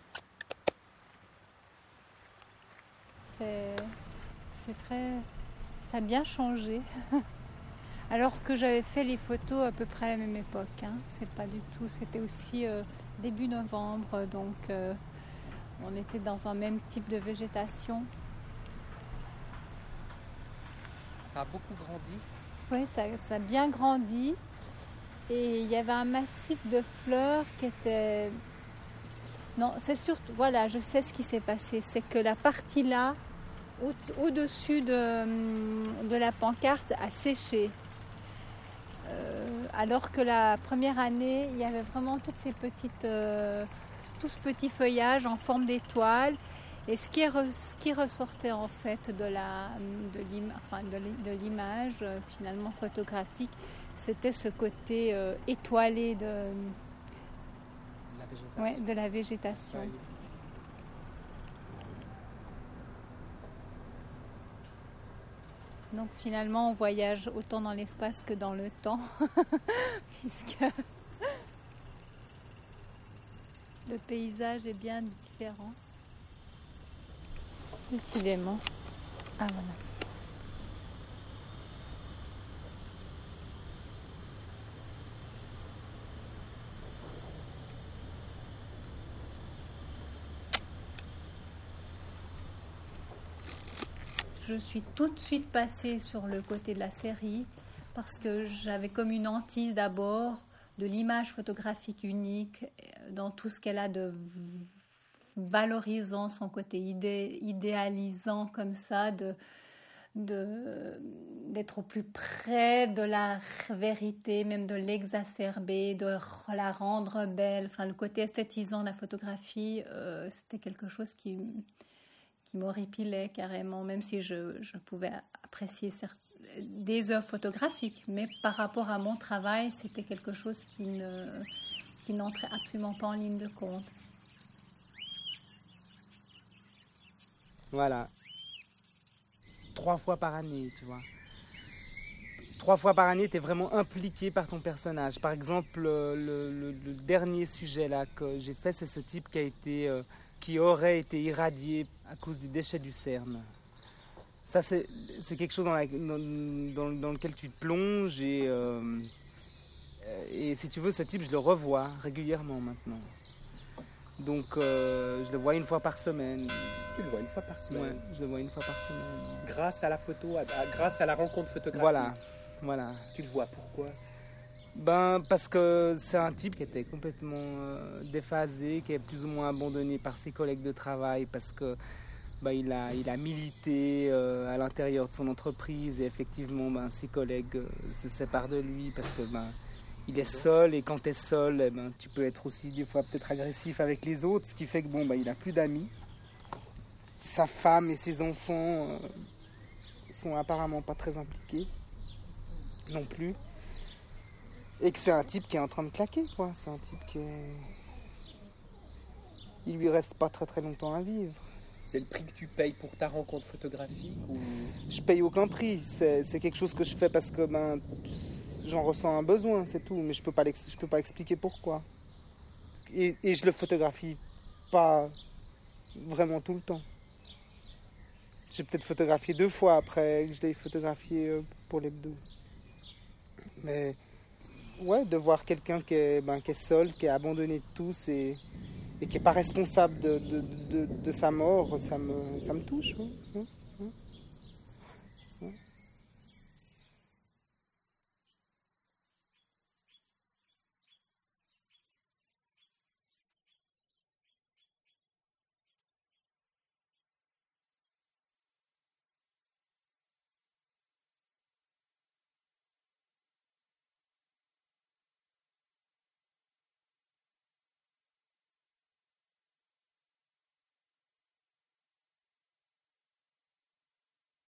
Speaker 12: C'est, c'est très... Ça a bien changé. Alors que j'avais fait les photos à peu près à la même époque. Hein. C'est pas du tout. C'était aussi euh, début novembre, donc euh, on était dans un même type de végétation.
Speaker 7: Ça a beaucoup grandi.
Speaker 12: Oui, ça, ça a bien grandi. Et il y avait un massif de fleurs qui était... Non, c'est surtout... Voilà, je sais ce qui s'est passé. C'est que la partie là, au- au-dessus de, de la pancarte, a séché. Euh, alors que la première année, il y avait vraiment toutes ces petites... Euh, tout ce petit feuillage en forme d'étoile. Et ce qui, est re, ce qui ressortait en fait de, la, de, l'im, enfin de, de l'image euh, finalement photographique, c'était ce côté euh, étoilé de
Speaker 7: La végétation.
Speaker 12: Ouais, de la végétation.
Speaker 7: Ouais.
Speaker 12: Donc finalement on voyage autant dans l'espace que dans le temps, puisque le paysage est bien différent. Décidément. Ah voilà. Je suis tout de suite passée sur le côté de la série parce que j'avais comme une hantise d'abord de l'image photographique unique dans tout ce qu'elle a de valorisant, son côté idé, idéalisant comme ça, de, de, d'être au plus près de la vérité, même de l'exacerber, de la rendre belle. Enfin, le côté esthétisant de la photographie, euh, c'était quelque chose qui, qui m'horripilait carrément, même si je, je pouvais apprécier certains, des œuvres photographiques, mais par rapport à mon travail, c'était quelque chose qui, ne, qui n'entrait absolument pas en ligne de compte.
Speaker 7: Voilà. Trois fois par année, tu vois. Trois fois par année, tu es vraiment impliqué par ton personnage. Par exemple, le, le, le dernier sujet là que j'ai fait, c'est ce type qui a été, euh, qui aurait été irradié à cause des déchets du CERN. Ça, c'est, c'est quelque chose dans, la, dans, dans, dans lequel tu te plonges et, euh, et si tu veux, ce type, je le revois régulièrement maintenant. Donc, euh, je le vois une fois par semaine.
Speaker 2: Tu le vois une fois par semaine.
Speaker 7: Ouais, je le vois une fois par semaine.
Speaker 2: Grâce à la photo, à, à, grâce à la rencontre photographique.
Speaker 7: Voilà, voilà.
Speaker 2: Tu le vois, pourquoi?
Speaker 7: Ben, parce que c'est un type qui était complètement euh, déphasé, qui est plus ou moins abandonné par ses collègues de travail parce que ben, il a, il a milité euh, à l'intérieur de son entreprise et effectivement, ben, ses collègues euh, se séparent de lui parce que ben, il est seul et quand tu es seul, eh ben, tu peux être aussi des fois peut-être agressif avec les autres, ce qui fait que bon, ben, il n'a plus d'amis. Sa femme et ses enfants euh, sont apparemment pas très impliqués non plus. Et que c'est un type qui est en train de claquer, quoi. C'est un type qui est... Il lui reste pas très très longtemps à vivre.
Speaker 2: C'est le prix que tu payes pour ta rencontre photographique ou...
Speaker 7: Je paye aucun prix. C'est, c'est quelque chose que je fais parce que ben, j'en ressens un besoin, c'est tout. Mais je peux pas, je peux pas expliquer pourquoi. Et, et je le photographie pas vraiment tout le temps. J'ai peut-être photographié deux fois après que je l'ai photographié pour l'hebdo. Mais ouais, de voir quelqu'un qui est, ben, qui est seul, qui est abandonné de tous et, et qui n'est pas responsable de, de, de, de sa mort, ça me, ça me touche. Ouais, ouais, ouais.